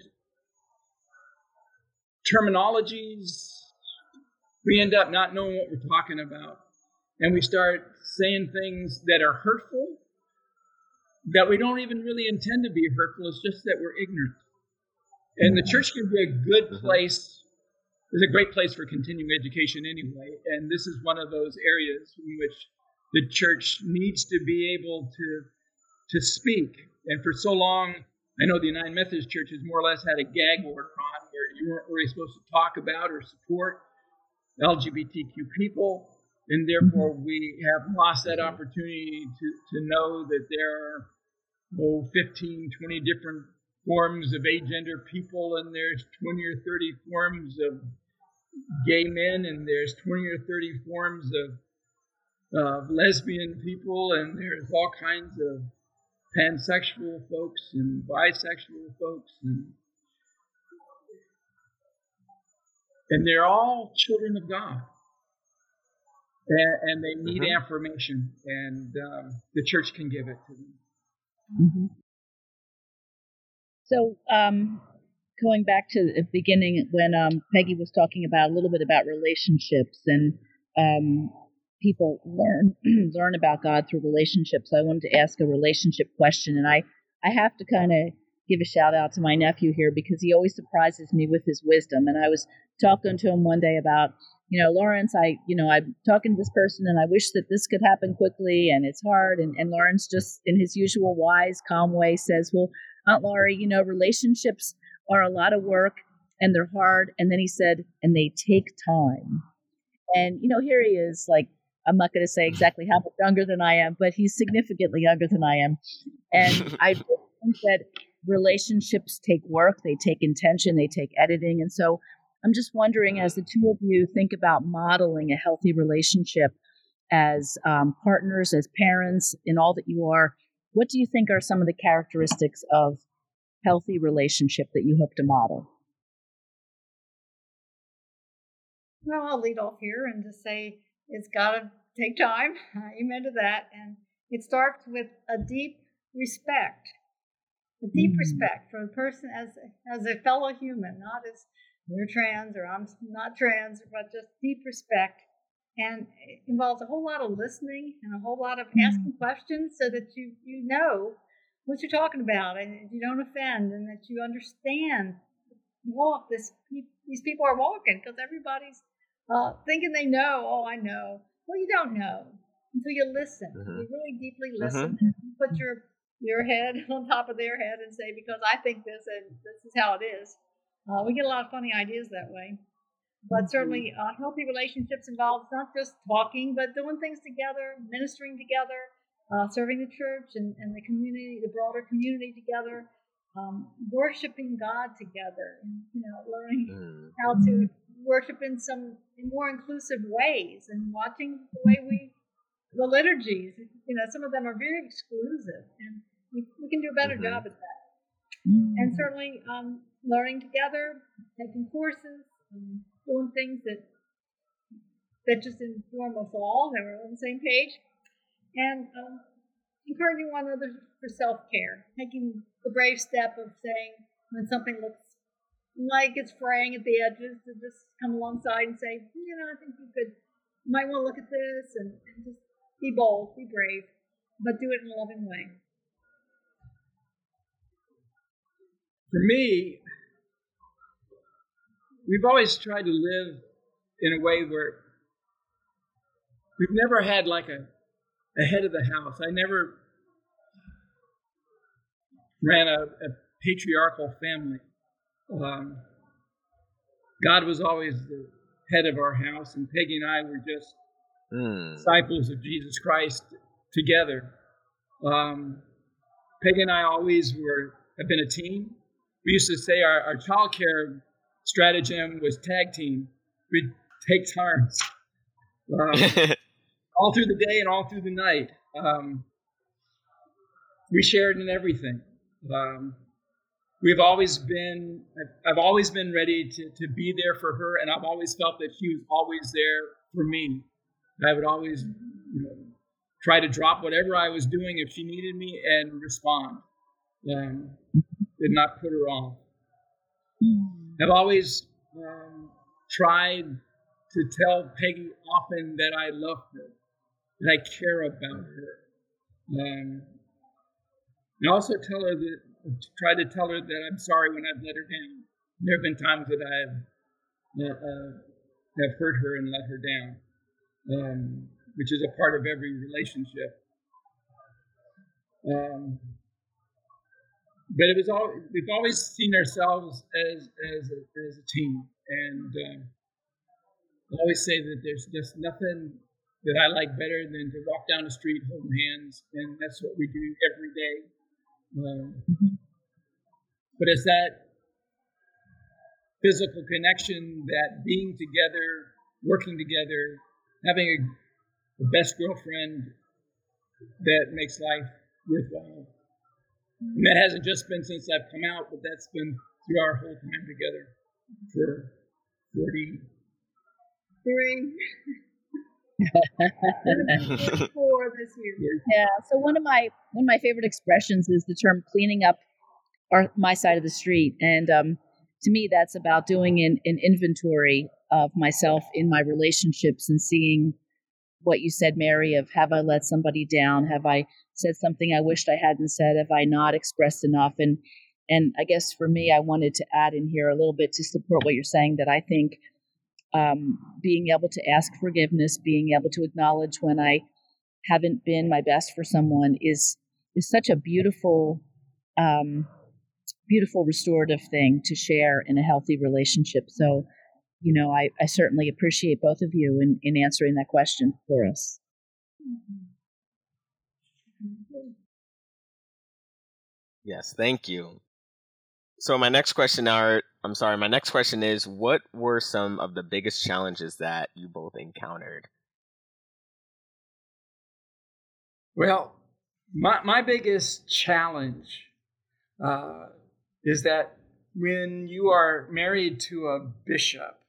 terminologies, we end up not knowing what we're talking about. And we start saying things that are hurtful, that we don't even really intend to be hurtful. It's just that we're ignorant. And the church can be a good place. It's a great place for continuing education anyway, and this is one of those areas in which the church needs to be able to to speak. And for so long, I know the United Methodist Church has more or less had a gag order on where you weren't really supposed to talk about or support L G B T Q people, and therefore we have lost that opportunity to, to know that there are oh, fifteen, twenty different forms of agender people, and there's twenty or thirty forms of gay men, and there's twenty or thirty forms of uh, lesbian people, and there's all kinds of pansexual folks and bisexual folks, and, and they're all children of God. and, and they need Mm-hmm. affirmation, and um, the church can give it to them. Mm-hmm. So, um, going back to the beginning when um, Peggy was talking about a little bit about relationships and um, people learn learn about God through relationships, I wanted to ask a relationship question, and I I have to kind of give a shout out to my nephew here because he always surprises me with his wisdom. And I was talking to him one day about, you know, Lawrence, I, you know, I'm talking to this person and I wish that this could happen quickly and it's hard. And, and Lawrence just in his usual wise, calm way says, well, Aunt Laurie, you know, relationships are a lot of work and they're hard. And then he said, and they take time. And, you know, here he is, like, I'm not going to say exactly how much younger than I am, but he's significantly younger than I am. And I think that relationships take work, they take intention, they take editing. And so I'm just wondering, as the two of you think about modeling a healthy relationship as um, partners, as parents, in all that you are, what do you think are some of the characteristics of healthy relationship that you hope to model? Well, I'll lead off here and just say it's got to take time. Amen to that. And it starts with a deep respect, a deep mm-hmm. respect for the person as as a fellow human, not as you're trans or I'm not trans, but just deep respect. And it involves a whole lot of listening and a whole lot of asking mm-hmm. questions so that you, you know what you're talking about and you don't offend and that you understand the walk this these people are walking, because everybody's uh, thinking they know. Oh, I know. Well, you don't know until you listen. Mm-hmm. You really deeply listen. Mm-hmm. Put your your head on top of their head and say, because I think this and this is how it is. Uh, we get a lot of funny ideas that way. But mm-hmm. certainly uh, healthy relationships involves not just talking, but doing things together, ministering together, uh, serving the church and, and the community, the broader community together, um, worshiping God together, and, you know, learning mm-hmm. how to worship in some in more inclusive ways, and watching the way we, the liturgies, you know, some of them are very exclusive, and we, we can do a better mm-hmm. job at that. Mm-hmm. And certainly um, learning together, taking courses, um, doing things that that just inform us all, that we're on the same page, and um, encouraging one another for self-care, taking the brave step of saying when something looks like it's fraying at the edges, to just come alongside and say, you know, I think you could, you might want to look at this, and, and just be bold, be brave, but do it in a loving way. For me, we've always tried to live in a way where we've never had like a, a head of the house. I never ran a, a patriarchal family. Um, God was always the head of our house, and Peggy and I were just mm. disciples of Jesus Christ together. Um, Peggy and I always were have been a team. We used to say our, our child care stratagem was tag team. We'd take turns um, all through the day and all through the night. Um, we shared in everything. Um, we've always been, I've, I've always been ready to, to be there for her, and I've always felt that she was always there for me. I would always, you know, try to drop whatever I was doing if she needed me and respond. Um, did not put her off. I've always um, tried to tell Peggy often that I love her, that I care about her. Um, and also tell her that, try to tell her that I'm sorry when I've let her down. There have been times that I've uh, uh, have hurt her and let her down, um, which is a part of every relationship. Um, But it was all we've always seen ourselves as as a, as a team, and um, I always say that there's just nothing that I like better than to walk down the street holding hands, and that's what we do every day. Um, but it's that physical connection, that being together, working together, having a, a best girlfriend that makes life worthwhile. And that hasn't just been since I've come out, but that's been through our whole time together for forty-three For this year. Yeah. So one of my one of my favorite expressions is the term cleaning up our my side of the street, and um, to me, that's about doing an, an inventory of myself in my relationships and seeing what you said, Mary, of have I let somebody down? Have I said something I wished I hadn't said? Have I not expressed enough? And and I guess for me, I wanted to add in here a little bit to support what you're saying, that I think um, being able to ask forgiveness, being able to acknowledge when I haven't been my best for someone is is such a beautiful, um, beautiful restorative thing to share in a healthy relationship. So, you know, I, I certainly appreciate both of you in, in answering that question for us. Yes, thank you. So my next question are, I'm sorry, my next question is, what were some of the biggest challenges that you both encountered? Well, my, my biggest challenge uh, is that when you are married to a bishop,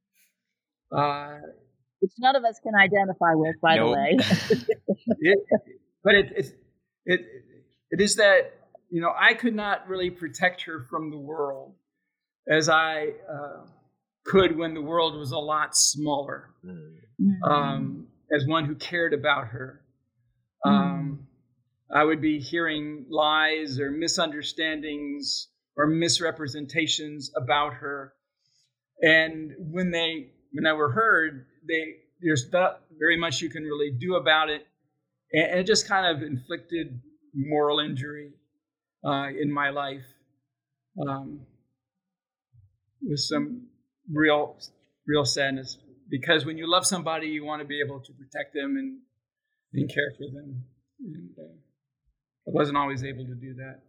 uh, which none of us can identify with, by nope. the way. it, but it, it, it, it is that, you know, I could not really protect her from the world as I uh, could when the world was a lot smaller, mm-hmm. um, as one who cared about her. Um, I would be hearing lies or misunderstandings or misrepresentations about her. And when they, when they were heard, they, there's not very much you can really do about it. And it just kind of inflicted moral injury uh, in my life. Um, with some real, real sadness, because when you love somebody, you want to be able to protect them and, and care for them. And, uh, I wasn't always able to do that.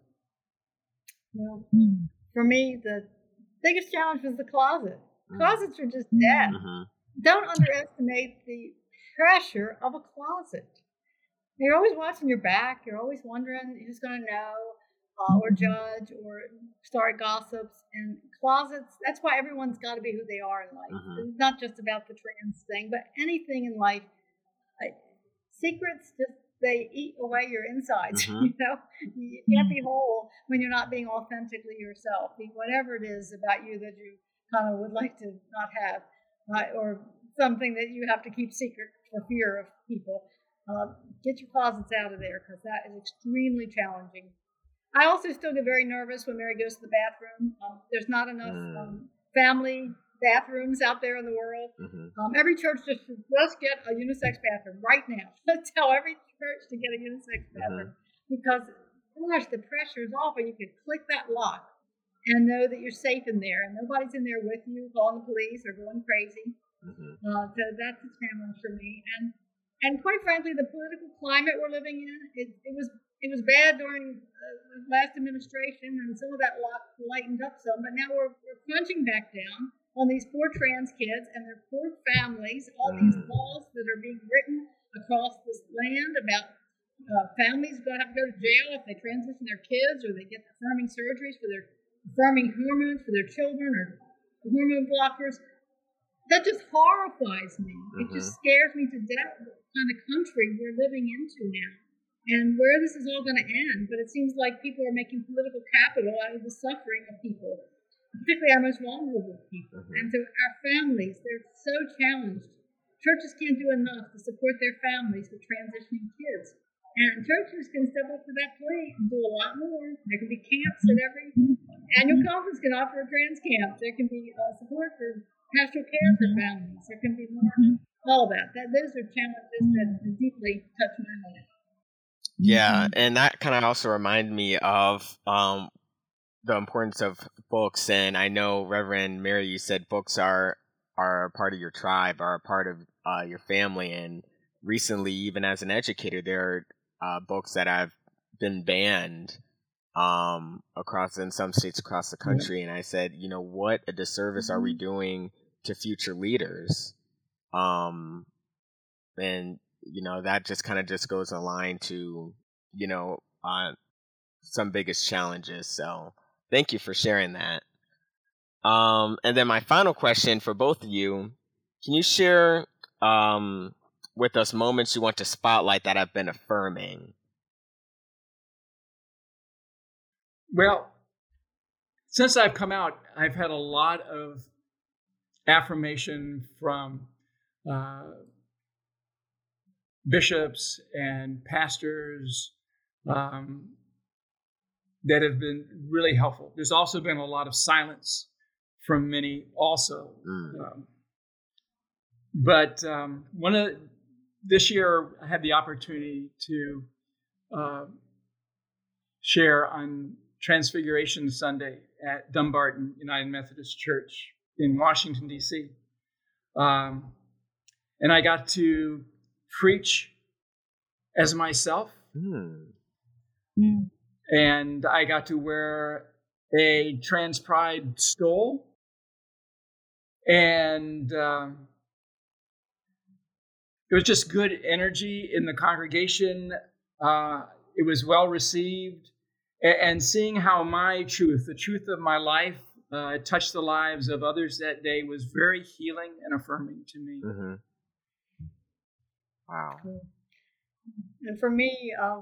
Well, for me, the biggest challenge was the closet. Closets are just dead. Mm-hmm. Don't underestimate the pressure of a closet. You're always watching your back. You're always wondering who's going to know uh, or judge or start gossips. And closets, that's why everyone's got to be who they are in life. Mm-hmm. It's not just about the trans thing, but anything in life. Like, secrets just, they eat away your insides. Mm-hmm. You know, you can't be whole when you're not being authentically yourself. Be whatever it is about you that you kind of would like to not have, uh, or something that you have to keep secret for fear of people. Uh, get your closets out of there, because that is extremely challenging. I also still get very nervous when Mary goes to the bathroom. Um, there's not enough um, family bathrooms out there in the world. Mm-hmm. Um, every church just should just get a unisex bathroom right now. Let's tell every church to get a unisex bathroom, mm-hmm. because, gosh, the pressure is off, and you can click that lock and know that you're safe in there, and nobody's in there with you calling the police or going crazy. Mm-hmm. Uh, so that's a challenge for me. And and quite frankly, the political climate we're living in, it, it was it was bad during uh, the last administration, and some of that lock lightened up some, but now we're, we're crunching back down on these poor trans kids and their poor families, all mm-hmm. these laws that are being written across this land about uh, families going to have to go to jail if they transition their kids, or they get affirming surgeries for their affirming hormones for their children, or hormone blockers. That just horrifies me. Mm-hmm. It just scares me to death what kind of country we're living into now, and where this is all going to end. But it seems like people are making political capital out of the suffering of people, particularly our most vulnerable people. Mm-hmm. And so our families, they're so challenged. Churches can't do enough to support their families with transitioning kids. And churches can step up to that plate and do a lot more. There can be camps at every annual conference can offer a trans camp. There can be uh, support for pastoral care for families. There can be more, all of that. that. Those are challenges that deeply touch my heart. Yeah, and that kind of also reminded me of um, the importance of books. And I know, Reverend Mary, you said books are are a part of your tribe, are a part of uh, your family. And recently, even as an educator, there are uh, books that have been banned um, across in some states across the country. And I said, you know, what a disservice are we doing to future leaders? Um, and, you know, that just kind of just goes in line to, you know, uh, some biggest challenges. So thank you for sharing that. Um, and then my final question for both of you, can you share um, with us moments you want to spotlight that have been affirming? Well, since I've come out, I've had a lot of affirmation from uh, bishops and pastors um, that have been really helpful. There's also been a lot of silence from many also. Mm. Um, but um, one of this year, I had the opportunity to uh, share on Transfiguration Sunday at Dumbarton United Methodist Church in Washington, D C Um, and I got to preach as myself. Mm. Mm. And I got to wear a Trans Pride stole. And um, it was just good energy in the congregation. Uh, it was well received. And seeing how my truth, the truth of my life, uh, touched the lives of others that day was very healing and affirming to me. Mm-hmm. Wow. And for me, uh,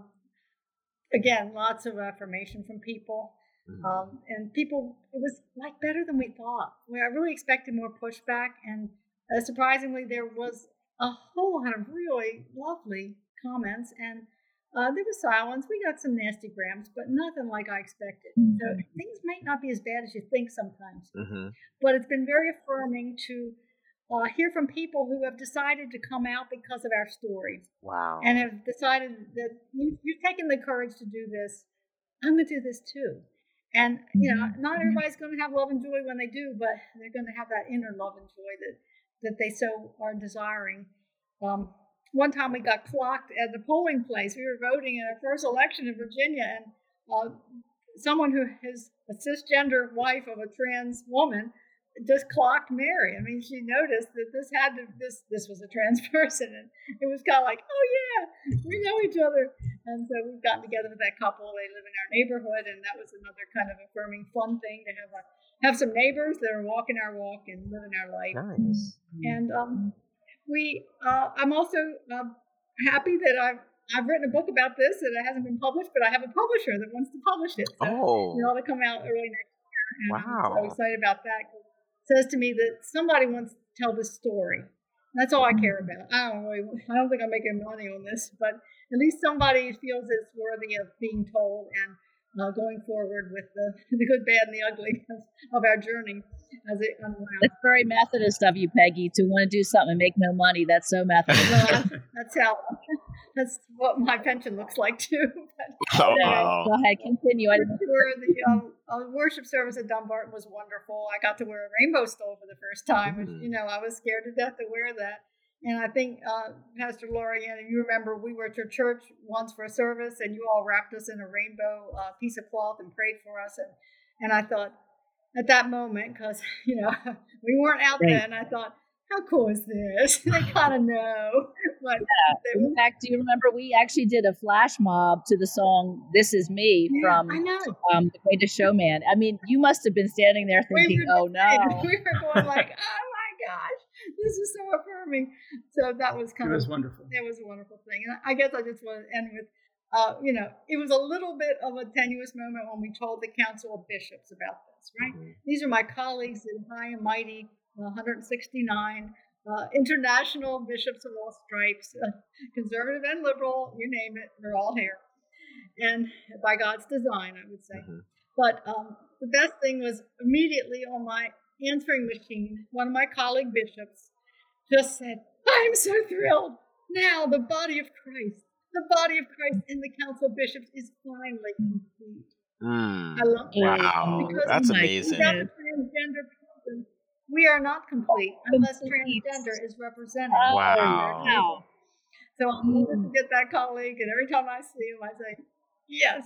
again, lots of affirmation from people. Mm-hmm. Um, and people, it was like better than we thought. We, I really expected more pushback. And uh, surprisingly, there was a whole lot of really lovely comments. And Uh, there was silence. We got some nasty grams, but nothing like I expected. Mm-hmm. So things might not be as bad as you think sometimes. Mm-hmm. But it's been very affirming to uh, hear from people who have decided to come out because of our stories. Wow. And have decided that you, you've taken the courage to do this. I'm going to do this too. And, you know, not everybody's going to have love and joy when they do, but they're going to have that inner love and joy that, that they so are desiring. Um, One time we got clocked at the polling place. We were voting in our first election in Virginia, and uh, someone who is a cisgender wife of a trans woman just clocked Mary. I mean, she noticed that this had to, this this was a trans person, and it was kind of like, oh yeah, we know each other. And so we've gotten together with that couple. They live in our neighborhood, and that was another kind of affirming, fun thing to have a, have some neighbors that are walking our walk and living our life. Nice. And um. We, uh, I'm also uh, happy that I've I've written a book about this that it hasn't been published, but I have a publisher that wants to publish it. So oh, it ought to come out early next year. And wow! I'm so excited about that. It says to me that somebody wants to tell this story. And that's all I care about. I don't really, I don't think I'm making money on this, but at least somebody feels it's worthy of being told and uh, going forward with the the good, bad, and the ugly of, of our journey. As it unwound. That's very Methodist of you, Peggy, to want to do something and make no money. That's so Methodist. Well, that's, that's how. That's what my pension looks like too. But, oh, wow. Go ahead, continue. I didn't... Sure, the um, uh, worship service at Dumbarton was wonderful. I got to wear a rainbow stole for the first time, which, you know, I was scared to death to wear that. And I think uh, Pastor Lorianne, you remember we were at your church once for a service, and you all wrapped us in a rainbow uh, piece of cloth and prayed for us, and and I thought. At that moment, because, you know, we weren't out right. then, I thought, how cool is this? They kind of know. But yeah. In fact, do you remember we actually did a flash mob to the song This Is Me from yeah, I know. Um, The Greatest Showman. I mean, you must have been standing there thinking, we oh, no. We were going like, oh, my gosh, this is so affirming. So that was kind it of. It was wonderful. It was a wonderful thing. And I guess I just want to end with, Uh, you know, it was a little bit of a tenuous moment when we told the Council of Bishops about this, right? Mm-hmm. These are my colleagues in high and mighty, uh, one hundred sixty-nine, uh, international bishops of all stripes, uh, conservative and liberal, you name it, they're all here. And by God's design, I would say. Mm-hmm. But um, the best thing was immediately on my answering machine, one of my colleague bishops just said, I'm so thrilled. Now the body of Christ. The body of Christ in the Council of Bishops is finally complete. Mm, I love that. Wow, because that's amazing. Without the transgender person, we are not complete unless transgender is represented. Wow. wow. So I'm going to get that colleague, and every time I see him, I say, yes.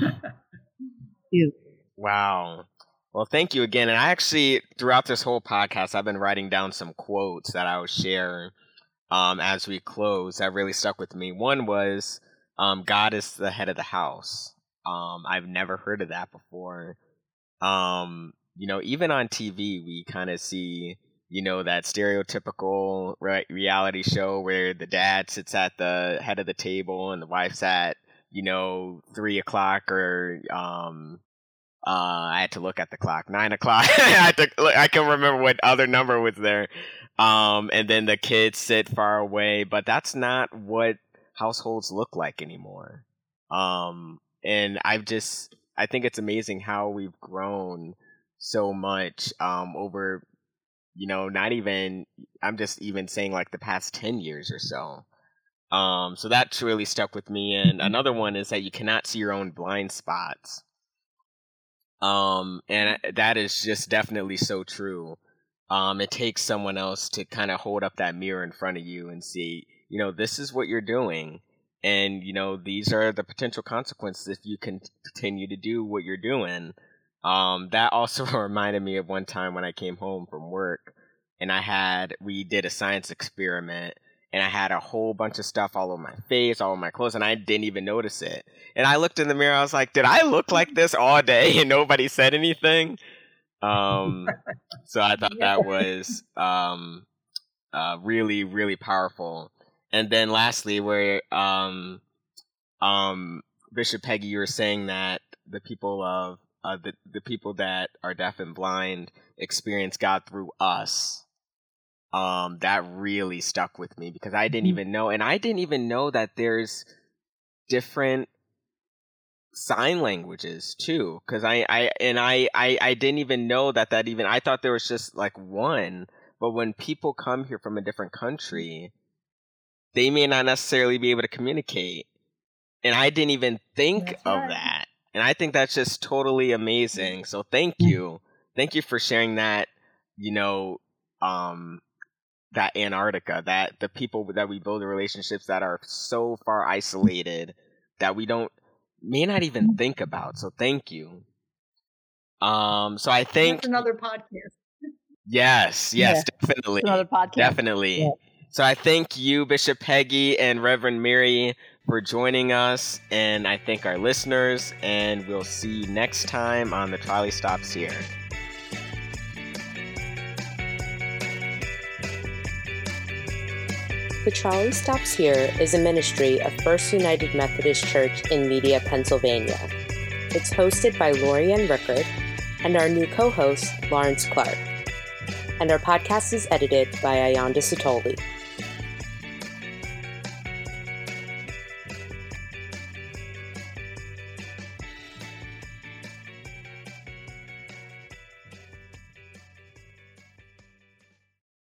Wow. Well, thank you again. And I actually, throughout this whole podcast, I've been writing down some quotes that I will share Um, as we close, that really stuck with me. One was, um, God is the head of the house. Um, I've never heard of that before. Um, you know, even on T V, we kind of see you know, that stereotypical re- reality show where the dad sits at the head of the table and the wife's at, you know, three o'clock or, um, uh, I had to look at the clock, nine o'clock. I had to look, I can remember what other number was there. Um, and then the kids sit far away, but that's not what households look like anymore. Um, and I've just, I think it's amazing how we've grown so much, um, over, you know, not even, I'm just even saying like the past ten years or so. Um, so that's really stuck with me. And another one is that you cannot see your own blind spots. Um, and that is just definitely so true. Um, it takes someone else to kind of hold up that mirror in front of you and see, you know, this is what you're doing. And, you know, these are the potential consequences if you can continue to do what you're doing. Um, that also reminded me of one time when I came home from work and I had, we did a science experiment and I had a whole bunch of stuff all over my face, all over my clothes, and I didn't even notice it. And I looked in the mirror, I was like, did I look like this all day? And nobody said anything. Um, so I thought that was, um, uh, really, really powerful. And then lastly, where, um, um, Bishop Peggy, you were saying that the people of, uh, the, the people that are deaf and blind experience God through us. Um, that really stuck with me because I didn't even know, and I didn't even know that there's different sign languages too. Cause I, I, and I, I, I didn't even know that that even, I thought there was just like one, but when people come here from a different country, they may not necessarily be able to communicate. And I didn't even think that's of right. that. And I think that's just totally amazing. So thank you. Thank you for sharing that, you know, um, that Antarctica, that the people that we build the relationships that are so far isolated that we don't, may not even think about. So thank you. Um, so I think. That's another podcast. Yes, yes, yeah. definitely. It's another podcast. Definitely. Yeah. So I thank you, Bishop Peggy and Reverend Mary, for joining us, and I thank our listeners, and we'll see you next time on The Trolley Stops Here. The Trolley Stops Here is a ministry of First United Methodist Church in Media, Pennsylvania. It's hosted by Lorianne Rickard and our new co-host, Lawrence Clark. And our podcast is edited by Ayanda Sotoli.